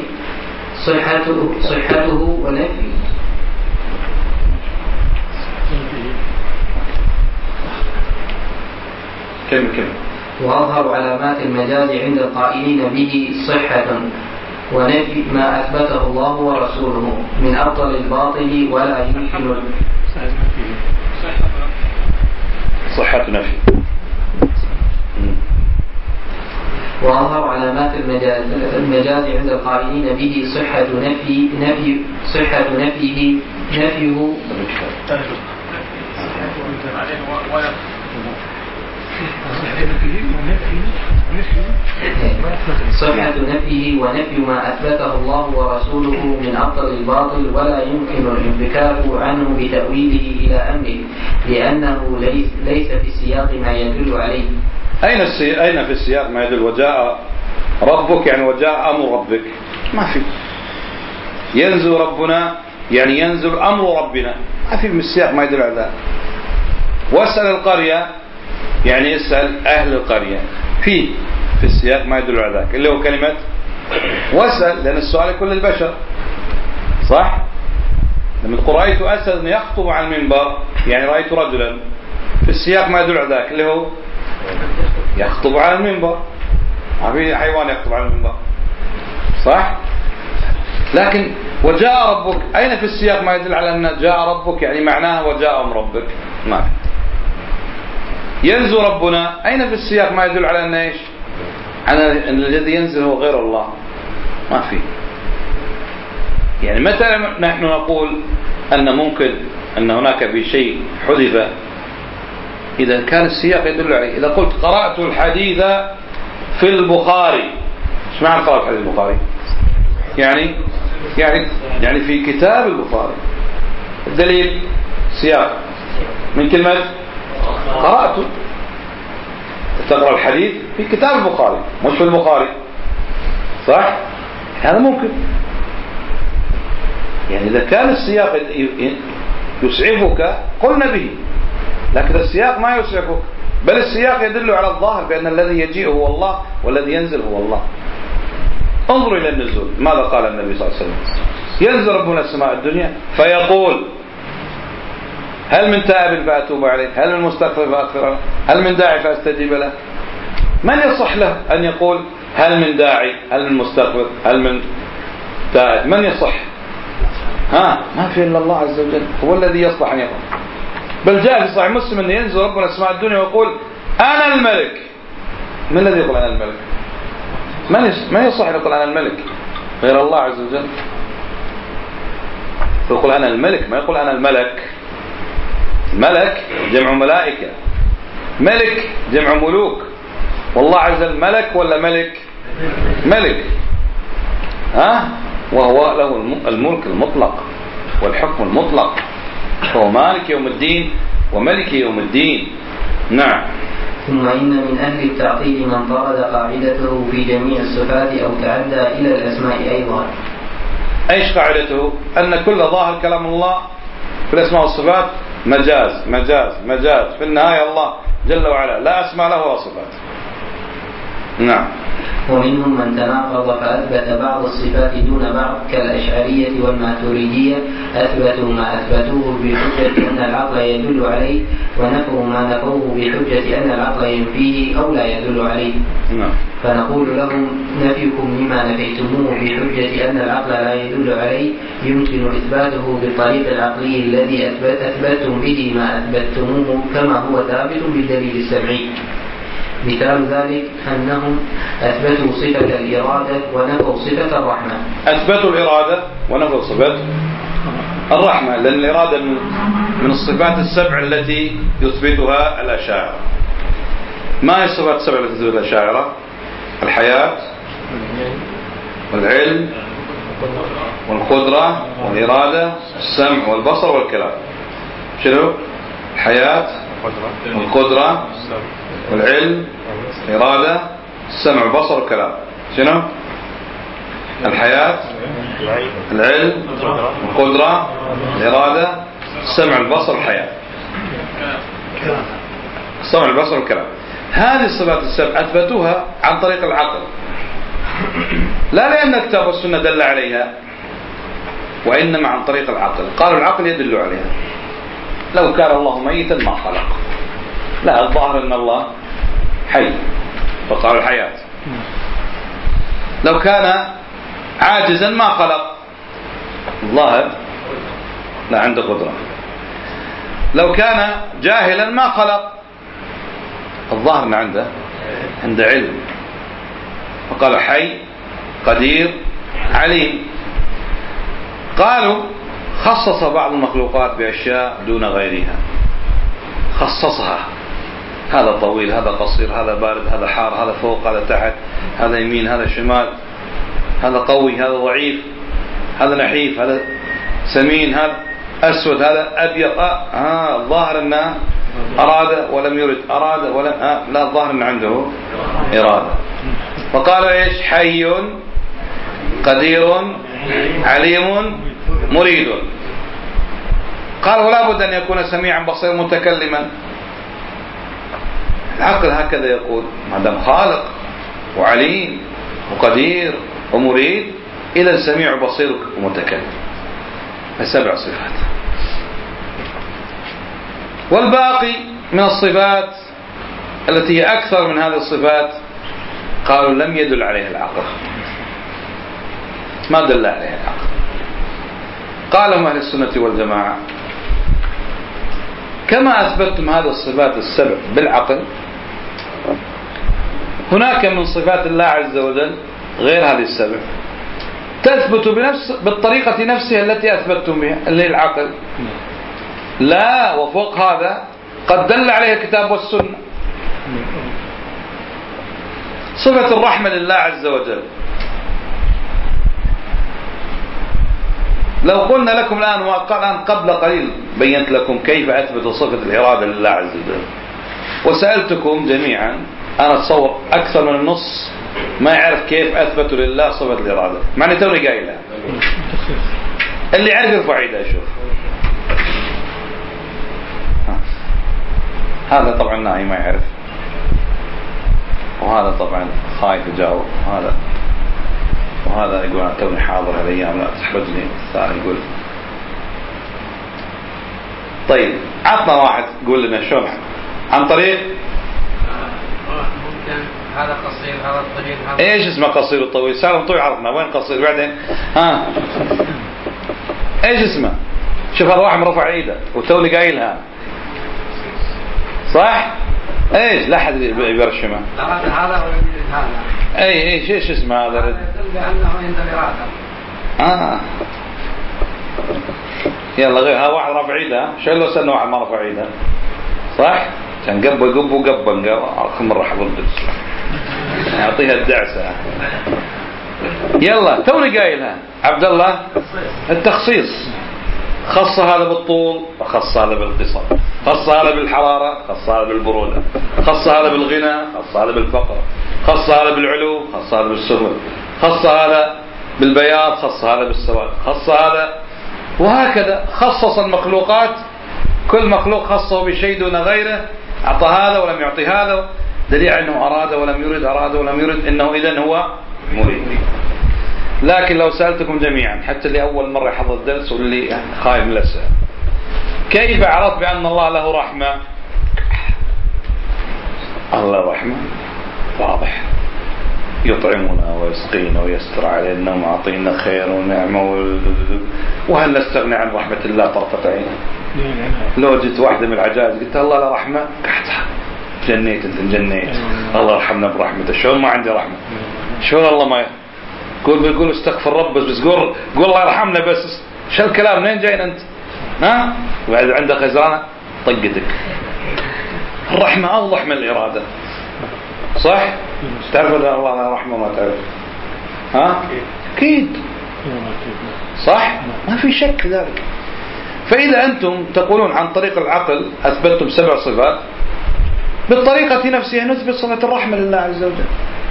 صحته ونفي وأظهر علامات المجاز عند القائلين به صحة ونفي ما أثبته الله ورسوله من أبطل الباطل ولا يمكن صحة نفي. وأظهر علامات المجاز عند القائلين به صحة نفيه صحة نفيه ونفي ما أثبته الله ورسوله من أبطل الباطل ولا يمكن الانفكاك عنه بتأويله إلى أمره لأنه ليس في السياق ما يدل عليه. أين في السياق ما يدل؟ وجاء ربك يعني وجاء أمر ربك، ما في. ينزل ربنا يعني ينزل أمر ربنا، ما في من السياق ما يدل على ذلك. واسأل القرية يعني اسأل أهل القرية، في السياق ما يدل على ذلك اللي هو كلمة واسأل، لأن السؤال يكون للبشر صح؟ لما تقول رأيت أسد يخطب على المنبر يعني رأيت رجلا، في السياق ما يدل على ذلك اللي هو يخطب على المنبر، ما في حيوان يخطب على المنبر صح؟ لكن وجاء ربك أين في السياق ما يدل على أن جاء ربك يعني معناها وجاء أمر ربك؟ ما في. ينزل ربنا أين في السياق ما يدل على أن إيش؟ أن الذي ينزل هو غير الله، ما في. يعني متى نحن نقول أن ممكن أن هناك بشيء حذف؟ إذا كان السياق يدل عليه. إذا قلت قرأت الحديث في البخاري، ايش معنى قرأت الحديث في البخاري؟ يعني في كتاب البخاري. الدليل سياق من كلمة قرأت، تقرأ الحديث في كتاب البخاري مش في البخاري صح؟ هذا ممكن. يعني إذا كان السياق يسعفك قلنا به، لكن السياق ما يسعفك، بل السياق يدل على الظاهر بأن الذي يجيء هو الله والذي ينزل هو الله. انظروا إلى النزول، ماذا قال النبي صلى الله عليه وسلم؟ ينزل ربنا السماء الدنيا فيقول هل من تائب فأتوب عليه، هل من مستغفر فأغفر له، هل من داعي فأستجيب له. من يصح له أن يقول هل من داعي، هل من مستغفر، هل من تائب؟ من يصح؟ ما في إلا الله عز وجل، هو الذي يصلح أن يقول. بل جاء في صحيح مسلم أن ينزل ربنا السماء الدنيا ويقول أنا الملك. من الذي يقول أنا الملك؟ من يصح أن يقول أنا الملك غير الله عز وجل؟ يقول أنا الملك، ما يقول أنا الملك. ملك جمع ملائكة، ملك جمع ملوك، والله عز وجل ملك ولا ملك؟ ملك. وهو له الملك المطلق والحكم المطلق، هو مالك يوم الدين وملك يوم الدين. نعم. ثم إن من أهل التعطيل من طرد قاعدته في جميع الصفات أو تعدى إلى الأسماء أيضا. ايش قاعدته؟ أن كل ظاهر كلام الله في الأسماء والصفات مجاز مجاز مجاز، في النهاية الله جل وعلا لا أسماء له ولا صفات. نعم. ومنهم من تناقض فأثبت بعض الصفات دون بعض كالأشعرية والماتريدية، أثبتوا ما أثبتوه بحجة أن العقل يدل عليه، ونفوا ما نفوه بحجة أن العقل ينفيه أو لا يدل عليه. فنقول لهم نفيكم لما نفيتموه بحجة أن العقل لا يدل عليه يمكن إثباته بالطريق العقلي الذي أثبتتم به ما أثبتموه كما هو ثابت بالدليل السمعي. مثال ذلك أنهم أثبتوا صفة الإرادة ونفوا صفة الرحمة. أثبتوا الإرادة ونفوا صفة الرحمة، لأن الإرادة من الصفات السبع التي يثبتها الأشاعرة. ما هي الصفات السبع التي يثبتها الأشاعرة؟ الحياة والعلم والقدرة والإرادة السمع والبصر والكلام. شنو؟ الحياة والقدرة والعلم الإرادة السمع والبصر والكلام. شنو؟ الحياة العلم القدرة الإرادة السمع البصر الحياة، السمع البصر والكلام. هذه الصفات السبع أثبتوها عن طريق العقل، لا لأن الكتاب والسنة دل عليها، وإنما عن طريق العقل. قالوا العقل يدل عليها. لو كان الله ميتا ما خلق، لا، الظاهر أن الله حي فقالوا الحياة. لو كان عاجزا ما خلق، الظاهر لا، عنده قدرة. لو كان جاهلا ما خلق، الظاهر أن عنده علم، فقالوا حي قدير عليم. قالوا خصص بعض المخلوقات بأشياء دون غيرها، خصصها، هذا طويل، هذا قصير، هذا بارد، هذا حار، هذا فوق، هذا تحت، هذا يمين، هذا شمال، هذا قوي، هذا ضعيف، هذا نحيف، هذا سمين، هذا أسود، هذا أبيض. الظاهر أنه أراد ولم يرد، أراد ولم لا، الظاهر أنه عنده إرادة. فقال إيش؟ حي قدير عليم مريد. قال ولا بد أن يكون سميعا بصيرا متكلما. العقل هكذا يقول، ما دام خالق وعليم وقدير ومريد، إذا سميع وبصير ومتكلم. السبع صفات. والباقي من الصفات التي هي أكثر من هذه الصفات قالوا لم يدل عليها العقل، ما دل عليها العقل. قالوا أهل السنة والجماعة كما أثبتتم هذه الصفات السبع بالعقل، هناك من صفات الله عز وجل غير هذه السبع تثبت بالطريقة نفسها التي أثبتتم بها اللي العقل، لا، وفوق هذا قد دل عليها الكتاب والسنة. صفة الرحمة لله عز وجل، لو قلنا لكم الآن قبل قليل بينت لكم كيف أثبت صفة الإرادة لله عز وجل، وسألتكم جميعا، أنا أتصور أكثر من النص ما يعرف كيف أثبتوا لله صفة الإرادة، معني توني قايلها. اللي يعرف يرفع يده يشوف. هذا طبعا ناهي ما يعرف، وهذا طبعا خايف يجاوب، وهذا يقول أنا توني حاضر هالأيام لا تحرجني. الثاني يقول طيب عطنا واحد قول لنا شلون عن طريق ممكن هذا قصير هذا طويل هذا ايش اسمه قصير وطويل؟ سالم طويل عرفنا، وين قصير بعدين؟ ايش اسمه؟ شوف هذا واحد رفع ايده وتوني قايلها صح؟ ايش لا احد يبرشمه. هذا ايش اسمه هذا؟ يدل بأنه عند الإرادة. يلا غير ها واحد رفع ايده، شو لو سألنا واحد ما رفع ايده صح؟ كان قبل خمر راح ضد يعطيها الدعسة. يلا توني قايلها عبد الله. التخصيص، خص هذا بالطول وخص هذا بالقصر، خص هذا بالحرارة خص هذا بالبرودة، خص هذا بالغنى خص هذا بالفقر، خص هذا بالعلو خص هذا بالسفل، خص هذا بالبياض خص هذا بالسواد، خص هذا، وهكذا خصص المخلوقات، كل مخلوق خصه بشيء دون غيره، أعطى هذا ولم يعطي هذا، دليل أنه أراد ولم يرد، أراد ولم يرد، إنه إذن هو مريد. لكن لو سألتكم جميعا حتى اللي أول مرة يحضر الدرس واللي خايف من الأسئلة، كيف عرفت بأن الله له رحمة؟ الله رحمة واضح، يطعمنا ويسقينا ويستر علينا ويعطينا خير ونعمة، وهل نستغني عن رحمة الله طرفة عين؟ لو جيت واحدة من العجائز قلت الله له رحمة كحتها جنيت انت جنيت، الله يرحمنا برحمته. شلون ما عندي رحمة؟ شلون الله ما بيقول استغفر رب بس قول الله يرحمنا بس، شو الكلام منين جايين انت؟ وإذا عندك خزرانة طقتك. الرحمة أوضح من الإرادة صح؟ تعرف أن الله له رحمة ما تعرف؟ أكيد صح؟ ما في شك في ذلك. فإذا أنتم تقولون عن طريق العقل أثبتتم 7 صفات، بالطريقة نفسها نثبت صفة الرحمة لله عز وجل.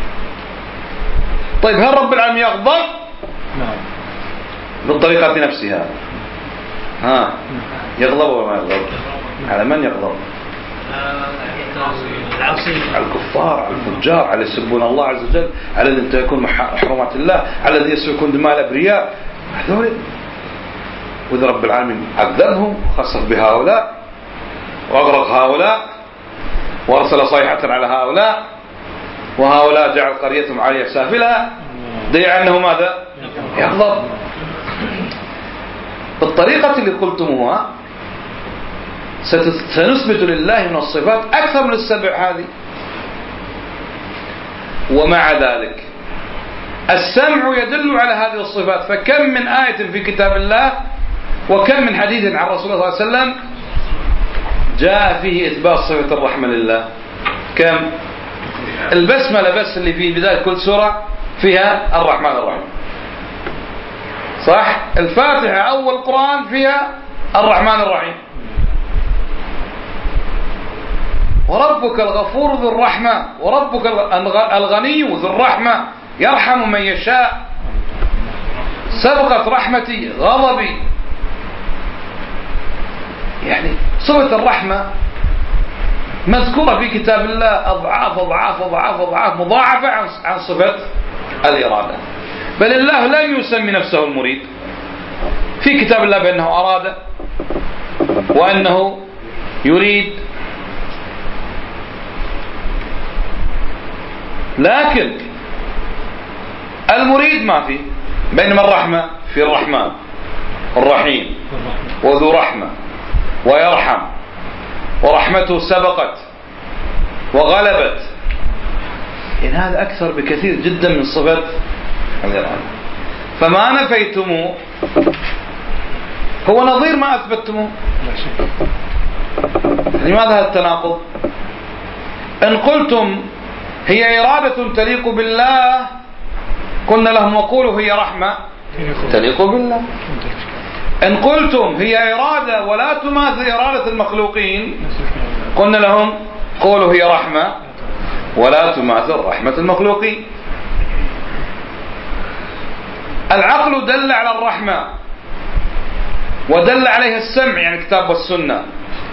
طيب هل رب العالمين يغضب؟ بالطريقة نفسها. يغضب ولا ما يغضب؟ على من يغضب؟ على الكفار، على الفجار، على يسبون الله عز وجل، على الذين ينتهكون حرمات الله، على الذين يسفكون دماء الأبرياء، هذول. وإذا رب العالمين عذبهم خسف بهؤلاء وأغرق هؤلاء وأرسل صيحة على هؤلاء، وهؤلاء جعل قريتهم عالية سافلها، دعي أنه ماذا؟ يغضب. بالطريقة اللي قلتموها سنثبت لله من الصفات أكثر من السبع هذه. ومع ذلك السمع يدل على هذه الصفات، فكم من آية في كتاب الله وكم من حديث عن رسول الله صلى الله عليه وسلم جاء فيه إثبات صفة الرحمة لله. كم؟ البسملة بس اللي في بداية كل سورة فيها الرحمن الرحيم، صح؟ الفاتحة أول القرآن فيها الرحمن الرحيم. وربك الغفور ذو الرحمة، وربك الغني ذو الرحمة يرحم من يشاء، سبقت رحمتي غضبي. يعني صفة الرحمة مذكورة في كتاب الله أضعاف أضعاف أضعاف أضعاف مضاعفة عن صفة الإرادة. بل الله لم يسمي نفسه المريد في كتاب الله بأنه أراد وأنه يريد، لكن المريد ما فيه. بينما الرحمة في الرحمن الرحيم وذو رحمة ويرحم، ورحمته سبقت وغلبت. إن هذا أكثر بكثير جدا من صفة الإرادة. فما نفيتموه هو نظير ما أثبتموه. لماذا هذا التناقض؟ إن قلتم هي إرادة تليق بالله قلنا لهم وقولوا هي رحمة تليق بالله. إن قلتم هي إرادة ولا تماثل إرادة المخلوقين قلنا لهم قولوا هي رحمة ولا تماثل رحمة المخلوقين. العقل دل على الرحمة ودل عليها السمع، يعني الكتاب والسنة.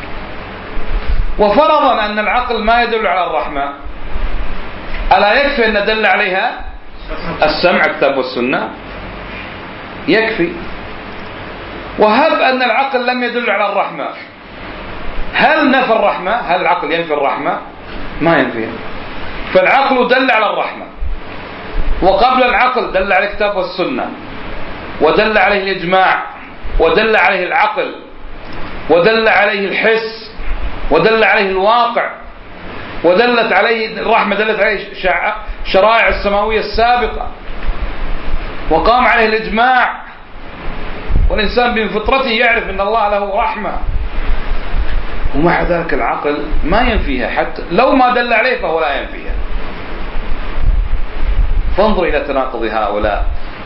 وفرضا أن العقل ما يدل على الرحمة، ألا يكفي أن دل عليها السمع الكتاب والسنة؟ يكفي. وهب أن العقل لم يدل على الرحمة، هل نفى الرحمة؟ هل العقل ينفي الرحمة؟ ما ينفيها. فالعقل دل على الرحمة، وقبل العقل دل على الكتاب والسنة، ودل عليه الإجماع، ودل عليه العقل، ودل عليه الحس، ودل عليه الواقع، ودلت عليه الرحمة، دلت عليه شرائع السماوية السابقة، وقام عليه الإجماع. والإنسان بفطرته يعرف أن الله له رحمة، ومع ذلك العقل ما ينفيها، حتى لو ما دل عليه فهو لا ينفيها. فانظر إلى تناقض هؤلاء.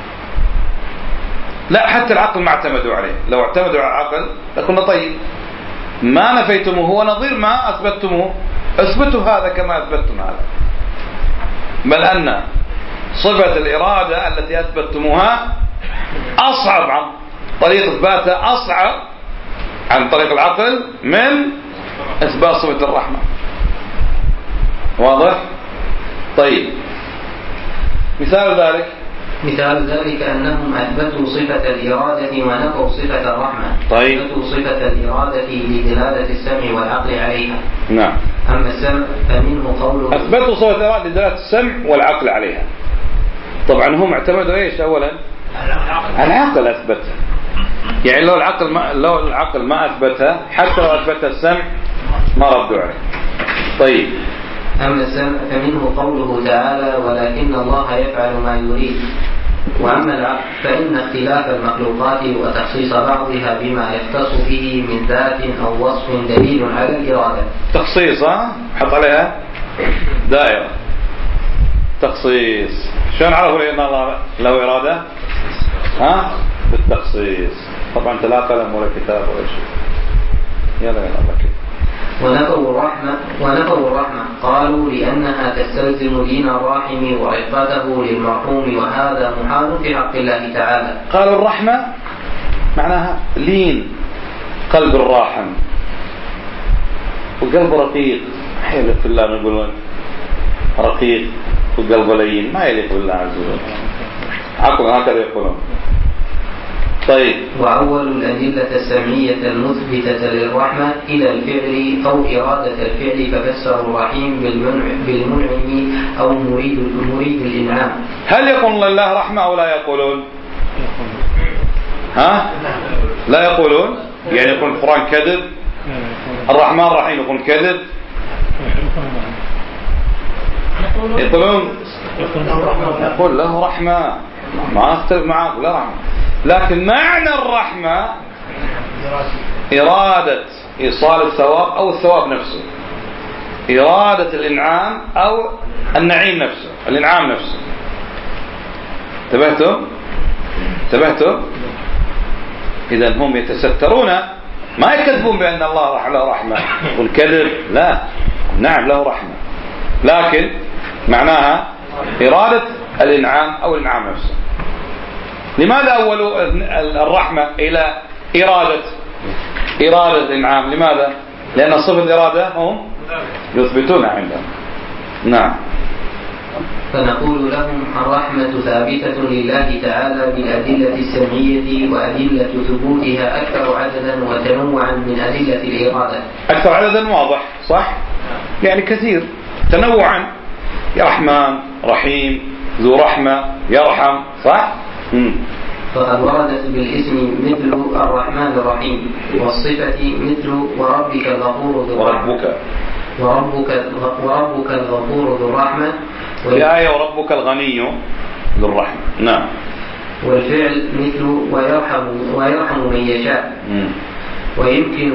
لا، حتى العقل ما اعتمدوا عليه. لو اعتمدوا على العقل لقلنا طيب ما نفيتموه هو نظير ما أثبتتموه، اثبتوا هذا كما أثبتتم هذا. بل أن صفة الإرادة التي أثبتتموها أصعب عن طريق إثباتها، أصعب عن طريق العقل من إثبات صفة الرحمة. واضح؟ طيب، مثال ذلك أنهم أثبتوا صفة الإرادة ونفوا صفة الرحمة. طيب. أثبتوا صفة الإرادة لدلالة السمع والعقل عليها. نعم. أما السمع فمنه قوله أثبتوا صفة الإرادة لدلالة السمع والعقل عليها. طبعا هم اعتمدوا إيش أولا؟ العقل أثبتها. يعني لو العقل ما أثبتها، حتى لو أثبتها السمع ما ردوا عليه. طيب. أما السمع فمنه قوله تعالى ولكن الله يفعل ما يريد. وأما العقل فإن اختلاف المخلوقات وتخصيص بعضها بما يختص به من ذات أو وصف دليل على الإرادة. تخصيص، حط عليها دائرة. تخصيص شلون عرفوا أن الله له إرادة؟ بالتخصيص. طبعا أنت لا قلم ولا كتاب ولا شيء. يلا ركز. ونفوا الرحمة قالوا لأنها تستلزم دين الراحم ورقته للمرحوم، وهذا محال في حق الله تعالى. قالوا الرحمة معناها لين قلب الراحم وقلب رقيق. حيلك في الله نقول رقيق وقلب لين، ما يليق بالله عز وجل. عقل هكذا يقولون. طيب. وأول الأدلة السمعية المثبتة للرحمة إلى الفعل أو إرادة الفعل، ففسر الرحيم بالمنعم أو مريد الإنعام. هل يقولون لله رحمة أو لا يقولون؟ ها؟ لا يقولون، يعني يقول القرآن كذب، الرحمن الرحيم يقول كذب، يقولون يقول له رحمة، ما أختلف معك، لا رحمة، لكن معنى الرحمة إرادة إيصال الثواب أو الثواب نفسه، إرادة الإنعام أو النعيم نفسه، الإنعام نفسه. انتبهتوا؟ إذا هم يتسترون، ما يكذبون بأن الله له رحمة والكذب لا، نعم له رحمة، لكن معناها إرادة الإنعام أو الإنعام نفسه. لماذا أولوا الرحمة إلى إرادة الإنعام؟ لماذا؟ لأن صفة الإرادة هم يثبتونها عندهم. نعم. فنقول لهم الرحمة ثابتة لله تعالى بالأدلة السمعية، وأدلة ثبوتها أكثر عددا وتنوعا من أدلة الإرادة. أكثر عددا واضح، صح؟ يعني كثير تنوعا، يا رحمن رحيم ذو رحمة يرحم، صح؟ فقد وردت بالاسم مثل الرحمن الرحيم، والصفة مثل وربك الغفور ذو الرحمة، وربك الغفور ذو الرحمة، والآية وربك الغني ذو الرحمة. نعم. والفعل مثل ويرحم من يشاء. ويمكن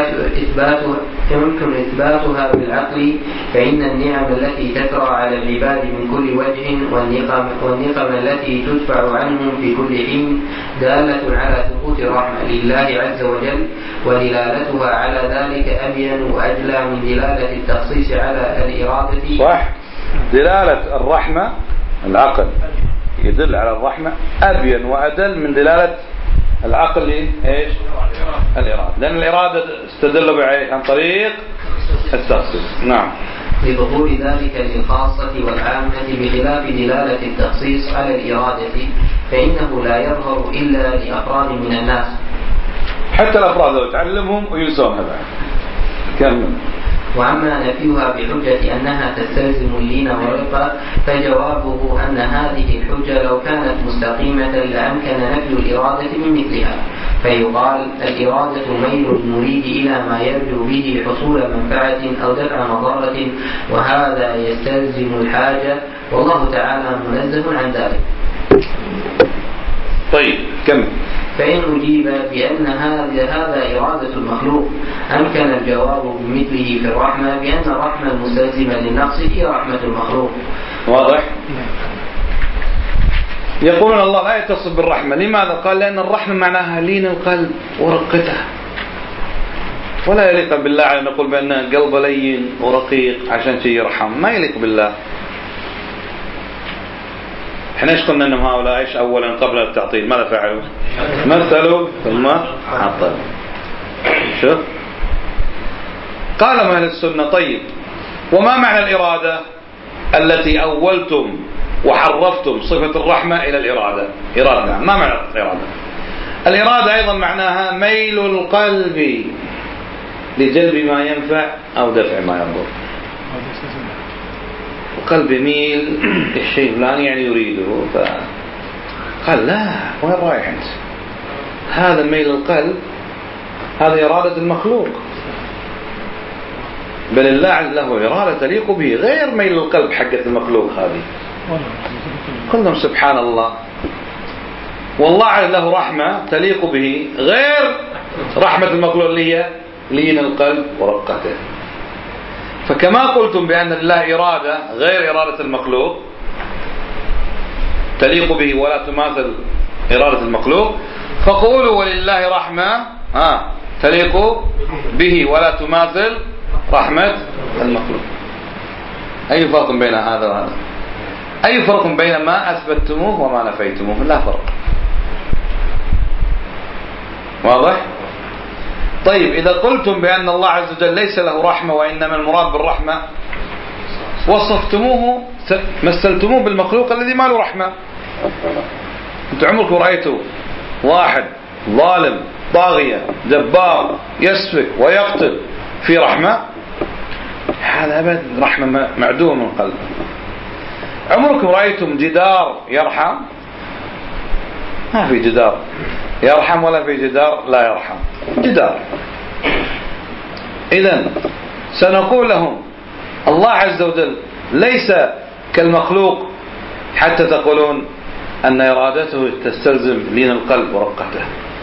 إثباتها بالعقل، فإن النعم التي تترى على العباد من كل وجه والنقم التي تدفع عنهم في كل حين دالة على ثبوت الرحمة لله عز وجل، ودلالتها على ذلك أبين وأجلى من دلالة التخصيص على الإرادة. صح، دلالة الرحمة العقل يدل على الرحمة أبين وأدل من دلالة العقل إيش؟ الإرادة، لأن الإرادة استدل بعيه عن طريق التخصيص. نعم. لظهور ذلك للخاصة والعامة بخلاف دلالة التخصيص على الإرادة، فإنه لا يظهر إلا لأفراد من الناس، حتى الأفراد لو تعلمهم وينسون هذا. كمل. وأما نفيها بحجة أنها تستلزم اللين والرقة، فجوابه أن هذه الحجة لو كانت مستقيمة لأمكن نفي الإرادة من مثلها، فيقال الإرادة ميل المريد إلى ما يرجو به حصول منفعة أو دفع مضرة، وهذا يستلزم الحاجة، والله تعالى منزه عن ذلك. طيب كمل. فإن أجيب بأن هذا إرادة المخلوق، أمكن الجواب بمثله في الرحمة بأن الرحمة المستلزمة للنقص هي رحمة المخلوق. واضح؟ يقولون الله لا يتصف بالرحمة. لماذا؟ قال لأن الرحمة معناها لين القلب ورقته، ولا يليق بالله على نقول بأن قلب لين ورقيق عشان شيء يرحم، ما يليق بالله. احنا ايش قلنا انهم هؤلاء ايش اولا قبل التعطيل ماذا فعلوا؟ مثلوا ثم عطلوا. شوف قال اهل السنة طيب وما معنى الإرادة التي أولتم وحرفتم صفة الرحمة إلى الإرادة؟ إرادة ما معنى الإرادة؟ الإرادة أيضا معناها ميل القلب لجلب ما ينفع أو دفع ما يضر. القلب يميل الشيء فلان يعني يريده، فقال لا وين رايح أنت؟ هذا ميل القلب هذا إرادة المخلوق، بل الله له إرادة تليق به غير ميل القلب حقة المخلوق هذه. قلنا سبحان الله، والله له رحمة تليق به غير رحمة المخلوق اللي هي لين القلب ورقته. فكما قلتم بأن الله إرادة غير إرادة المخلوق تليق به ولا تماثل إرادة المخلوق، فقولوا ولله رحمة تليق به ولا تماثل رحمة المخلوق. أي فرق بين هذا وهذا؟ أي فرق بين ما أثبتموه وما نفيتموه؟ لا فرق. واضح؟ طيب إذا قلتم بأن الله عز وجل ليس له رحمة وإنما المراد بالرحمة وصفتموه مثلتموه بالمخلوق الذي ما له رحمة. أنتم عمركم رأيتوا واحد ظالم طاغية جبار يسفك ويقتل في رحمة؟ هذا أبدا رحمة معدومة من قلب. عمركم رأيتم جدار يرحم؟ ما في جدار يرحم ولا في جدار لا يرحم، جدار. إذن سنقول لهم الله عز وجل ليس كالمخلوق حتى تقولون أن إرادته تستلزم لين القلب ورقته.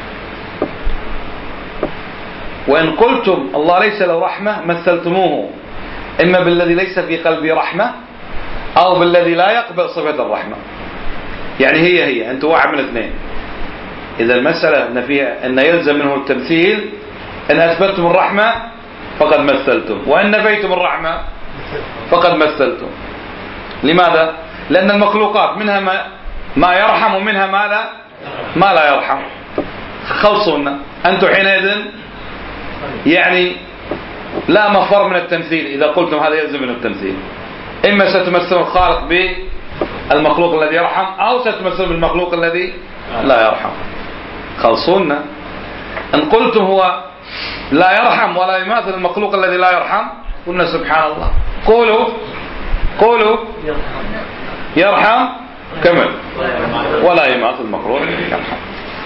وإن قلتم الله ليس له رحمة مثلتموه إما بالذي ليس في قلبه رحمة أو بالذي لا يقبل صفة الرحمة. يعني هي أنت واحد من اثنين. إذا المسألة أن يلزم منه التمثيل، إن أثبتتم الرحمة فقد مثلتم، وإن نفيتم الرحمة فقد مثلتم. لماذا؟ لأن المخلوقات منها ما يرحم ومنها ما لا يرحم. خلصونا أنتم حينئذ يعني لا مفر من التمثيل. إذا قلتم هذا يلزم من التمثيل، إما ستمثل الخالق بالمخلوق الذي يرحم أو ستمثل بالمخلوق الذي لا يرحم. خلصونا. إن قلتم هو لا يرحم ولا يماثل المخلوق الذي لا يرحم قلنا سبحان الله. قولوا يرحم كمل ولا يماثل المخلوق الذي يرحم.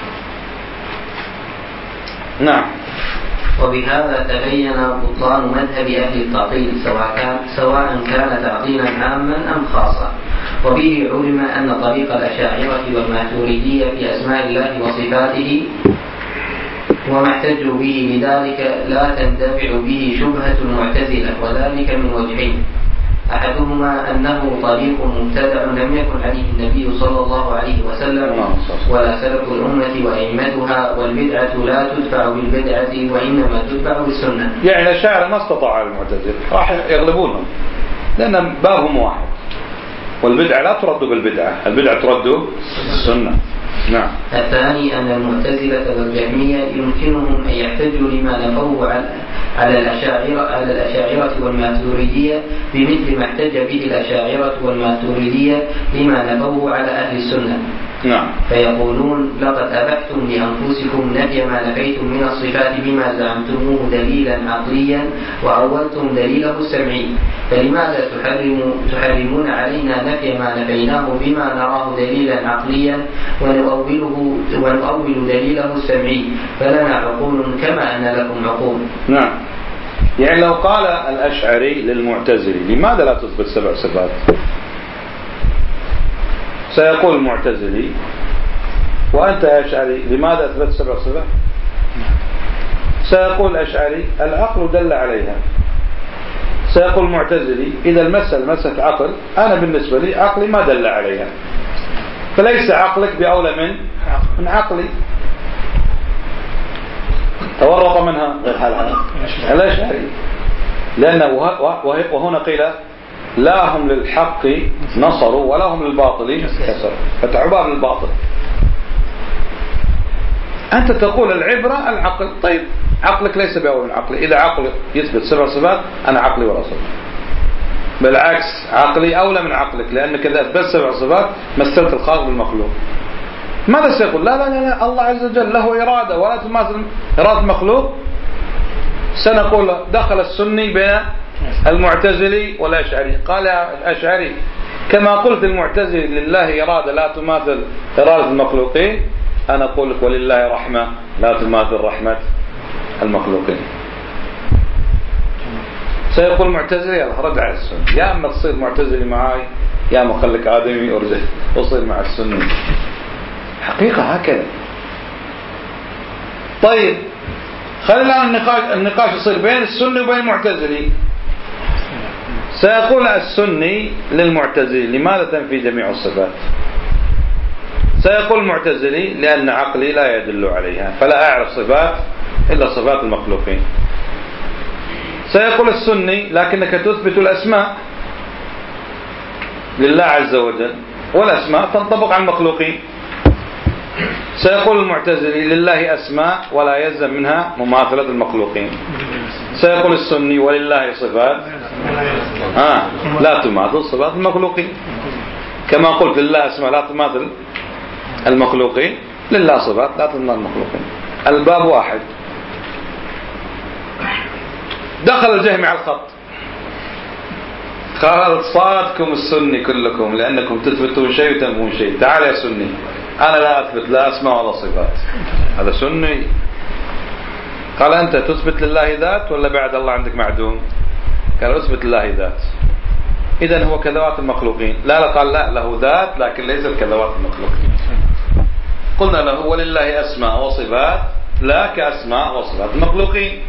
نعم. وبهذا تبين بطلان مذهب أهل التعطيل سواء كان تعطيلا عاما أم خاصا. وبه علم أن طريق الأشاعرة والماتريدية في أسماء الله وصفاته وما احتجوا به لذلك لا تندفع به شبهة المعتزلة، وذلك من وجهين: أحدهما أنه طريق مبتدع لم يكن عليه النبي صلى الله عليه وسلم ولا سلف الأمة وأئمتها، والبدعة لا تدفع بالبدعة وإنما تدفع بالسنة. يعني الأشاعرة ما استطاع المعتزلة، راح يغلبونهم لأن بابهم واحد، والبدعة لا ترد بالبدعة، البدعة ترد بالسنة. نعم. الثاني أن المعتزلة والجهمية يمكنهم أن يحتجوا لما نفوه على الأشاعرة والماتريدية بمثل ما احتج به الأشاعرة والماتريدية لما نفوه على أهل السنة. نعم. فيقولون لقد أبحتم لأنفسكم نفي ما نفيتم من الصفات بما زعمتموه دليلا عقليا وأولتم دليله السمعي، فلماذا تحرمون علينا نفي ما نفيناه بما نراه دليلا عقليا ونؤول دليله السمعي، فلنا عقول كما أن لكم عقول. نعم. يعني لو قال الأشعري للمعتزلي لماذا لا تثبت 7 صفات، سيقول المعتزلي وأنت يا أشعري لماذا أثبت 7 صفات؟ سيقول الأشعري العقل دل عليها. سيقول المعتزلي إذا المسألة عقل، أنا بالنسبة لي عقلي ما دل عليها، فليس عقلك بأولى من عقلي. تورط منها الأشعري، لأنه وهنا قيل لا هم للحق نصروا ولا هم للباطل كسروا، فتحوا باب للباطل. أنت تقول العبرة العقل، طيب عقلك ليس بأول من عقلي. إذا عقل يثبت 7 صفات أنا عقلي ولا صفات، بالعكس عقلي أولى من عقلك، لأنك إذا أثبت 7 صفات مثلت الخالق بالمخلوق. ماذا سيقول؟ لا الله عز وجل له إرادة ولا تماثل إرادة المخلوق. سنقول دخل السني بين المعتزلي والأشعري. قال الأشعري كما قلت المعتزلي لله إرادة لا تماثل إرادة المخلوقين، أنا أقول لك ولله رحمة لا تماثل رحمة المخلوقين. سيقول المعتزلي رد على السنة، يا أما تصير معتزلي معاي يا أما خليك آدمي أرجع أصير مع السنة. حقيقة هكذا. طيب خلينا الآن النقاش يصير بين السني وبين المعتزلي. سيقول السني للمعتزلي لماذا تنفي جميع الصفات؟ سيقول المعتزلي لأن عقلي لا يدل عليها فلا أعرف صفات إلا صفات المخلوقين. سيقول السني لكنك تثبت الأسماء لله عز وجل، والأسماء تنطبق على المخلوقين، سيقول المعتزلي لله أسماء ولا يلزم منها مماثلة المخلوقين. سيقول السني ولله صفات لا تماثل صفات المخلوقين. كما قلت لله أسماء لا تماثل المخلوقين، لله صفات لا تماثل المخلوقين. الباب واحد. دخل الجهمي على الخط، قال صادكم السني كلكم لأنكم تثبتون شيء وتنفون شيء. تعال يا سني، أنا لا أثبت لا أسماء ولا صفات، هذا سني. قال أنت تثبت لله ذات ولا بعد الله عندك معدوم؟ قال أثبت لله ذات. إذن هو كذوات المخلوقين. لا قال لا، له ذات لكن ليست كذوات المخلوقين. قلنا له ولله أسماء وصفات لا كأسماء وصفات المخلوقين.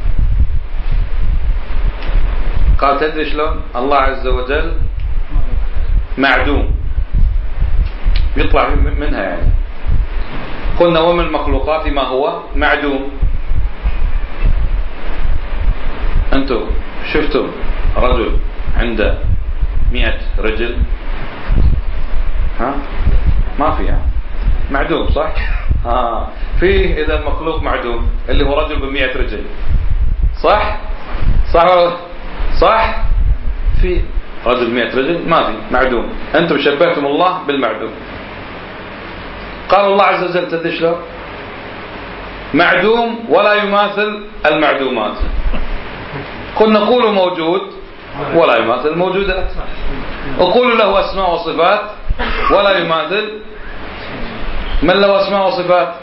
قال تدري شلون؟ الله عز وجل معدوم يطلع منها يعني. قلنا ومن المخلوقات ما هو معدوم. أنتم شفتم رجل عنده 100 رجل؟ ما في، معدوم صح؟ فيه إذا المخلوق معدوم اللي هو رجل ب100 رجل، صح؟ صح؟ في رجل 100 رجل ما في، معدوم. أنتم شبهتم الله بالمعدوم. قال الله عز وجل تدري شلون؟ معدوم ولا يماثل المعدومات. قلنا نقول موجود ولا يماثل الموجودات، وقولوا له أسماء وصفات ولا يماثل من له أسماء وصفات.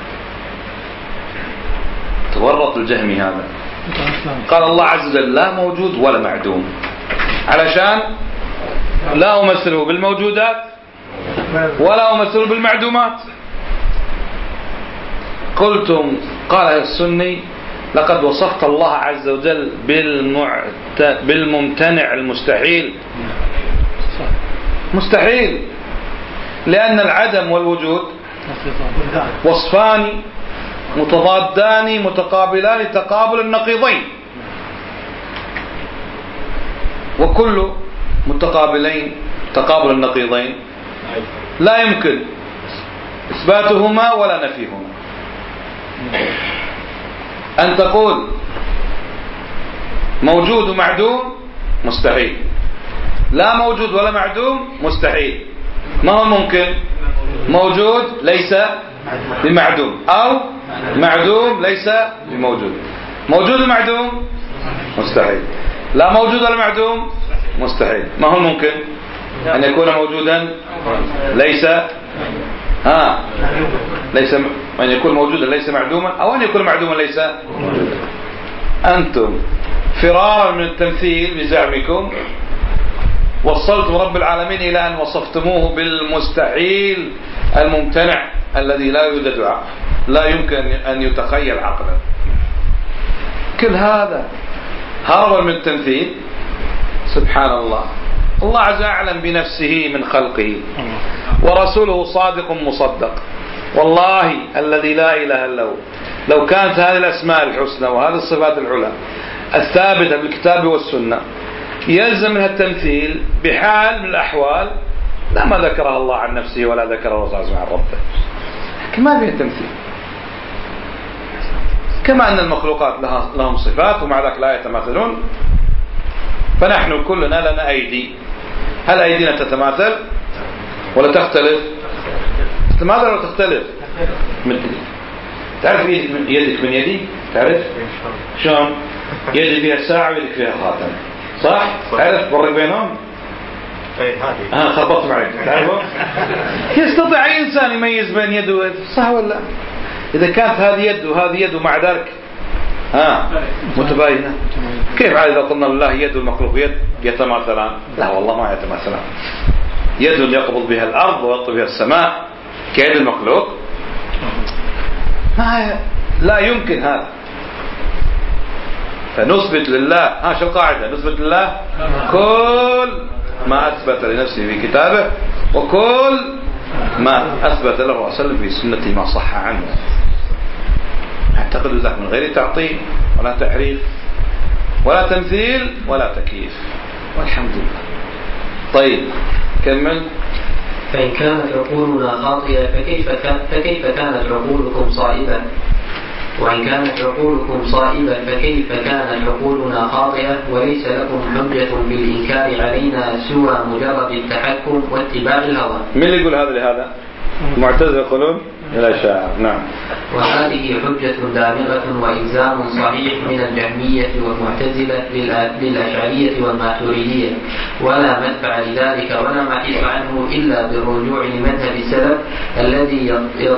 تورط الجهمي هذا. قال الله عز وجل لا موجود ولا معدوم علشان لا أمثله بالموجودات ولا أمثله بالمعدومات. قلتم قال السني لقد وصفت الله عز وجل بالممتنع المستحيل. مستحيل، لأن العدم والوجود وصفان متضادان متقابلان تقابل النقيضين، وكل متقابلين تقابل النقيضين لا يمكن إثباتهما ولا نفيهما. أن تقول موجود ومعدوم مستحيل، لا موجود ولا معدوم مستحيل. ما هو ممكن؟ موجود ليس بمعدوم، أو معدوم ليس بموجود. موجود ومعدوم مستحيل، لا موجود ولا معدوم مستحيل. ما هو ممكن؟ أن يكون موجودا ليس ليس أن يكون موجودا ليس معدوما، أو أن يكون معدوما ليس موجودا. أنتم فرارا من التمثيل بزعمكم وصلتم رب العالمين إلى أن وصفتموه بالمستحيل الممتنع الذي لا يوجد لا يمكن أن يتخيل عقلا. كل هذا هربا من التمثيل. سبحان الله. الله عز وجل أعلم بنفسه من خلقه، ورسوله صادق مصدق. والله الذي لا إله إلا هو لو كانت هذه الأسماء الحسنى وهذه الصفات العلى الثابتة بالكتاب والسنة يلزم منها التمثيل بحال من الأحوال لما ذكرها الله عن نفسه ولا ذكرها الله عز وجل عن ربه. لكن ما فيها تمثيل. كما أن المخلوقات لهم صفات ومع ذلك لا يتماثلون، فنحن كلنا لنا أيدي. هل أيدينا تتماثل ولا تختلف؟ تتماثل ولا تختلف؟ تعرف يدك من يدي؟ تعرف شلون؟ يدي فيها ساعة ويدك فيها خاتم، صح؟ تعرف فرق بينهم؟ خبطت معك. تعرفوا؟ يستطيع أي إنسان يميز بين يد ويد، صح ولا؟ إذا كانت هذه يد وهذه يد ومع ذلك متباينة، كيف عاد إذا قلنا لله يد والمخلوق يد يتماثلان؟ لا والله ما يتماثلان. يد يقبض بها الأرض ويطوي بها السماء كيد المخلوق؟ لا يمكن هذا. فنثبت لله شو القاعدة؟ نثبت لله كل ما أثبت لنفسه في كتابه وكل ما أثبت له وسلم في سنته ما صح عنه. أعتقد ذلك من غير تعطيل ولا تحريف ولا تمثيل ولا تكييف، والحمد لله. طيب كمل. فإن كانت عقولنا خاطئة فكيف كانت عقولكم صائبة؟ وإن كانت عقولكم صائبة فكيف كانت عقولنا خاطئة؟ وليس لكم حجة بالإنكار علينا سوى مجرد التحكم واتباع الهوى. من اللي يقول هذا لهذا؟ معتزلة يقولون الأشاعرة. نعم. وهذه حجة دامغة وإلزام صحيح من الجهمية والمعتزلة للأشعرية والماتريدية، ولا مدفع لذلك ولا محيص عنه إلا بالرجوع لمذهب السلف الذي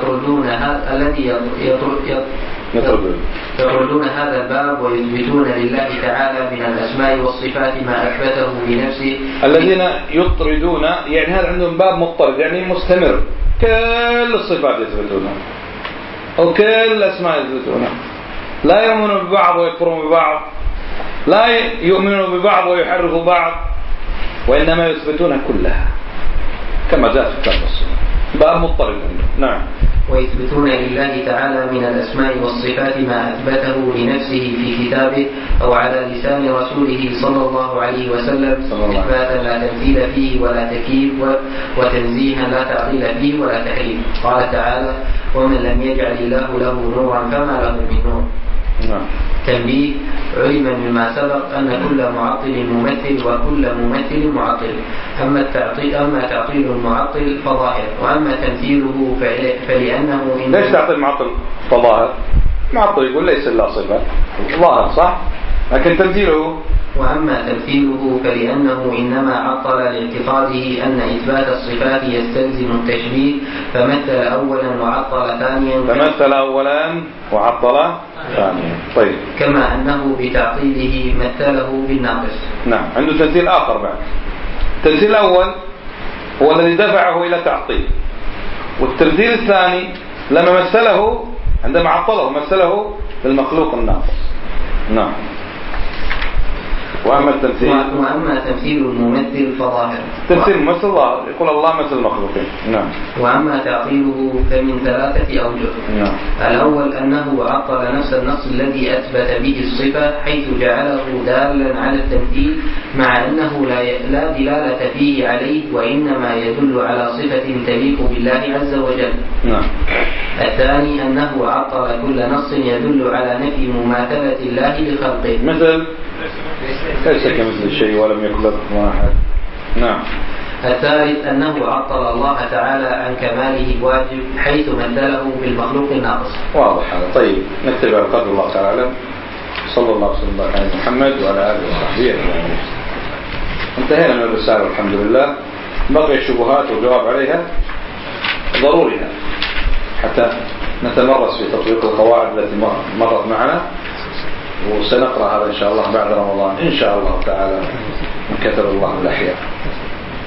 يطردون هذا الباب ويثبتون لله تعالى من الأسماء والصفات ما أثبته بنفسه. الذين يطردون يعني هذا عندهم باب مضطرد يعني مستمر، كل الصفات يثبتونها وكل الأسماء يثبتونها، لا يؤمنون ببعض ويكفرون ببعض، لا يؤمنون ببعض ويحرفوا بعض، وإنما يثبتونها كلها كما جاء في كتاب السنة. باب مضطرد. نعم. ويثبتون لله تعالى من الأسماء والصفات ما أثبته لنفسه في كتابه أو على لسان رسوله صلى الله عليه وسلم، إثباتا لا تمثيل فيه ولا تكييف، وتنزيها لا تعطيل فيه ولا تحريف. قال تعالى: ومن لم يجعل الله له نورا فما له من نور. تنبيه: علما مما سبق أن كل معطل ممثل وكل ممثل معطل. أما تعطيل المعطل فظاهر، وأما تمثيله فلأنه ليش تعطيل معطل فظاهر؟ معطل يقول ليس إلا صفة ظاهر صح، لكن تمثيله. وأما تمثيله فلأنه إنما عطل لاعتقاده أن إثبات الصفات يستلزم التشبيه، فمثل أولا وعطل ثانيا. طيب. كما أنه بتعطيله مثله بالناقص. نعم. عنده تمثيل آخر بعد. التمثيل الأول هو الذي دفعه إلى تعطيل، والتمثيل الثاني لما مثله عندما عطله مثله للمخلوق الناقص. نعم. وأما تمثيل الممثل فظاهر. تمثيل الممثل ظاهر، يقول الله مثل المخلوقين. نعم. وأما تعطيله فمن 3 أوجه. نعم. الأول أنه عطل نفس النص الذي أثبت به الصفة، حيث جعله دالا على التمثيل مع أنه لا دلالة فيه عليه، وإنما يدل على صفة تليق بالله عز وجل. نعم. الثاني أنه عطل كل نص يدل على نفي مماثلة الله لخلقه، مثل ليس كمثل شيء ولم يكن له كفوا أحد. نعم. الثالث أنه عطل الله تعالى عن كماله الواجب، حيث مثله بالمخلوق الناقص. واضح هذا. طيب نكتب على قدر الله تعالى. صلى الله وسلم على محمد وعلى آله وصحبه أجمعين. انتهينا من الرسالة والحمد لله. بقي الشبهات والجواب عليها ضروري حتى نتمرس في تطبيق القواعد التي مرت معنا، وسنقرأ هذا إن شاء الله بعد رمضان إن شاء الله تعالى، من كتب الله الأحياء.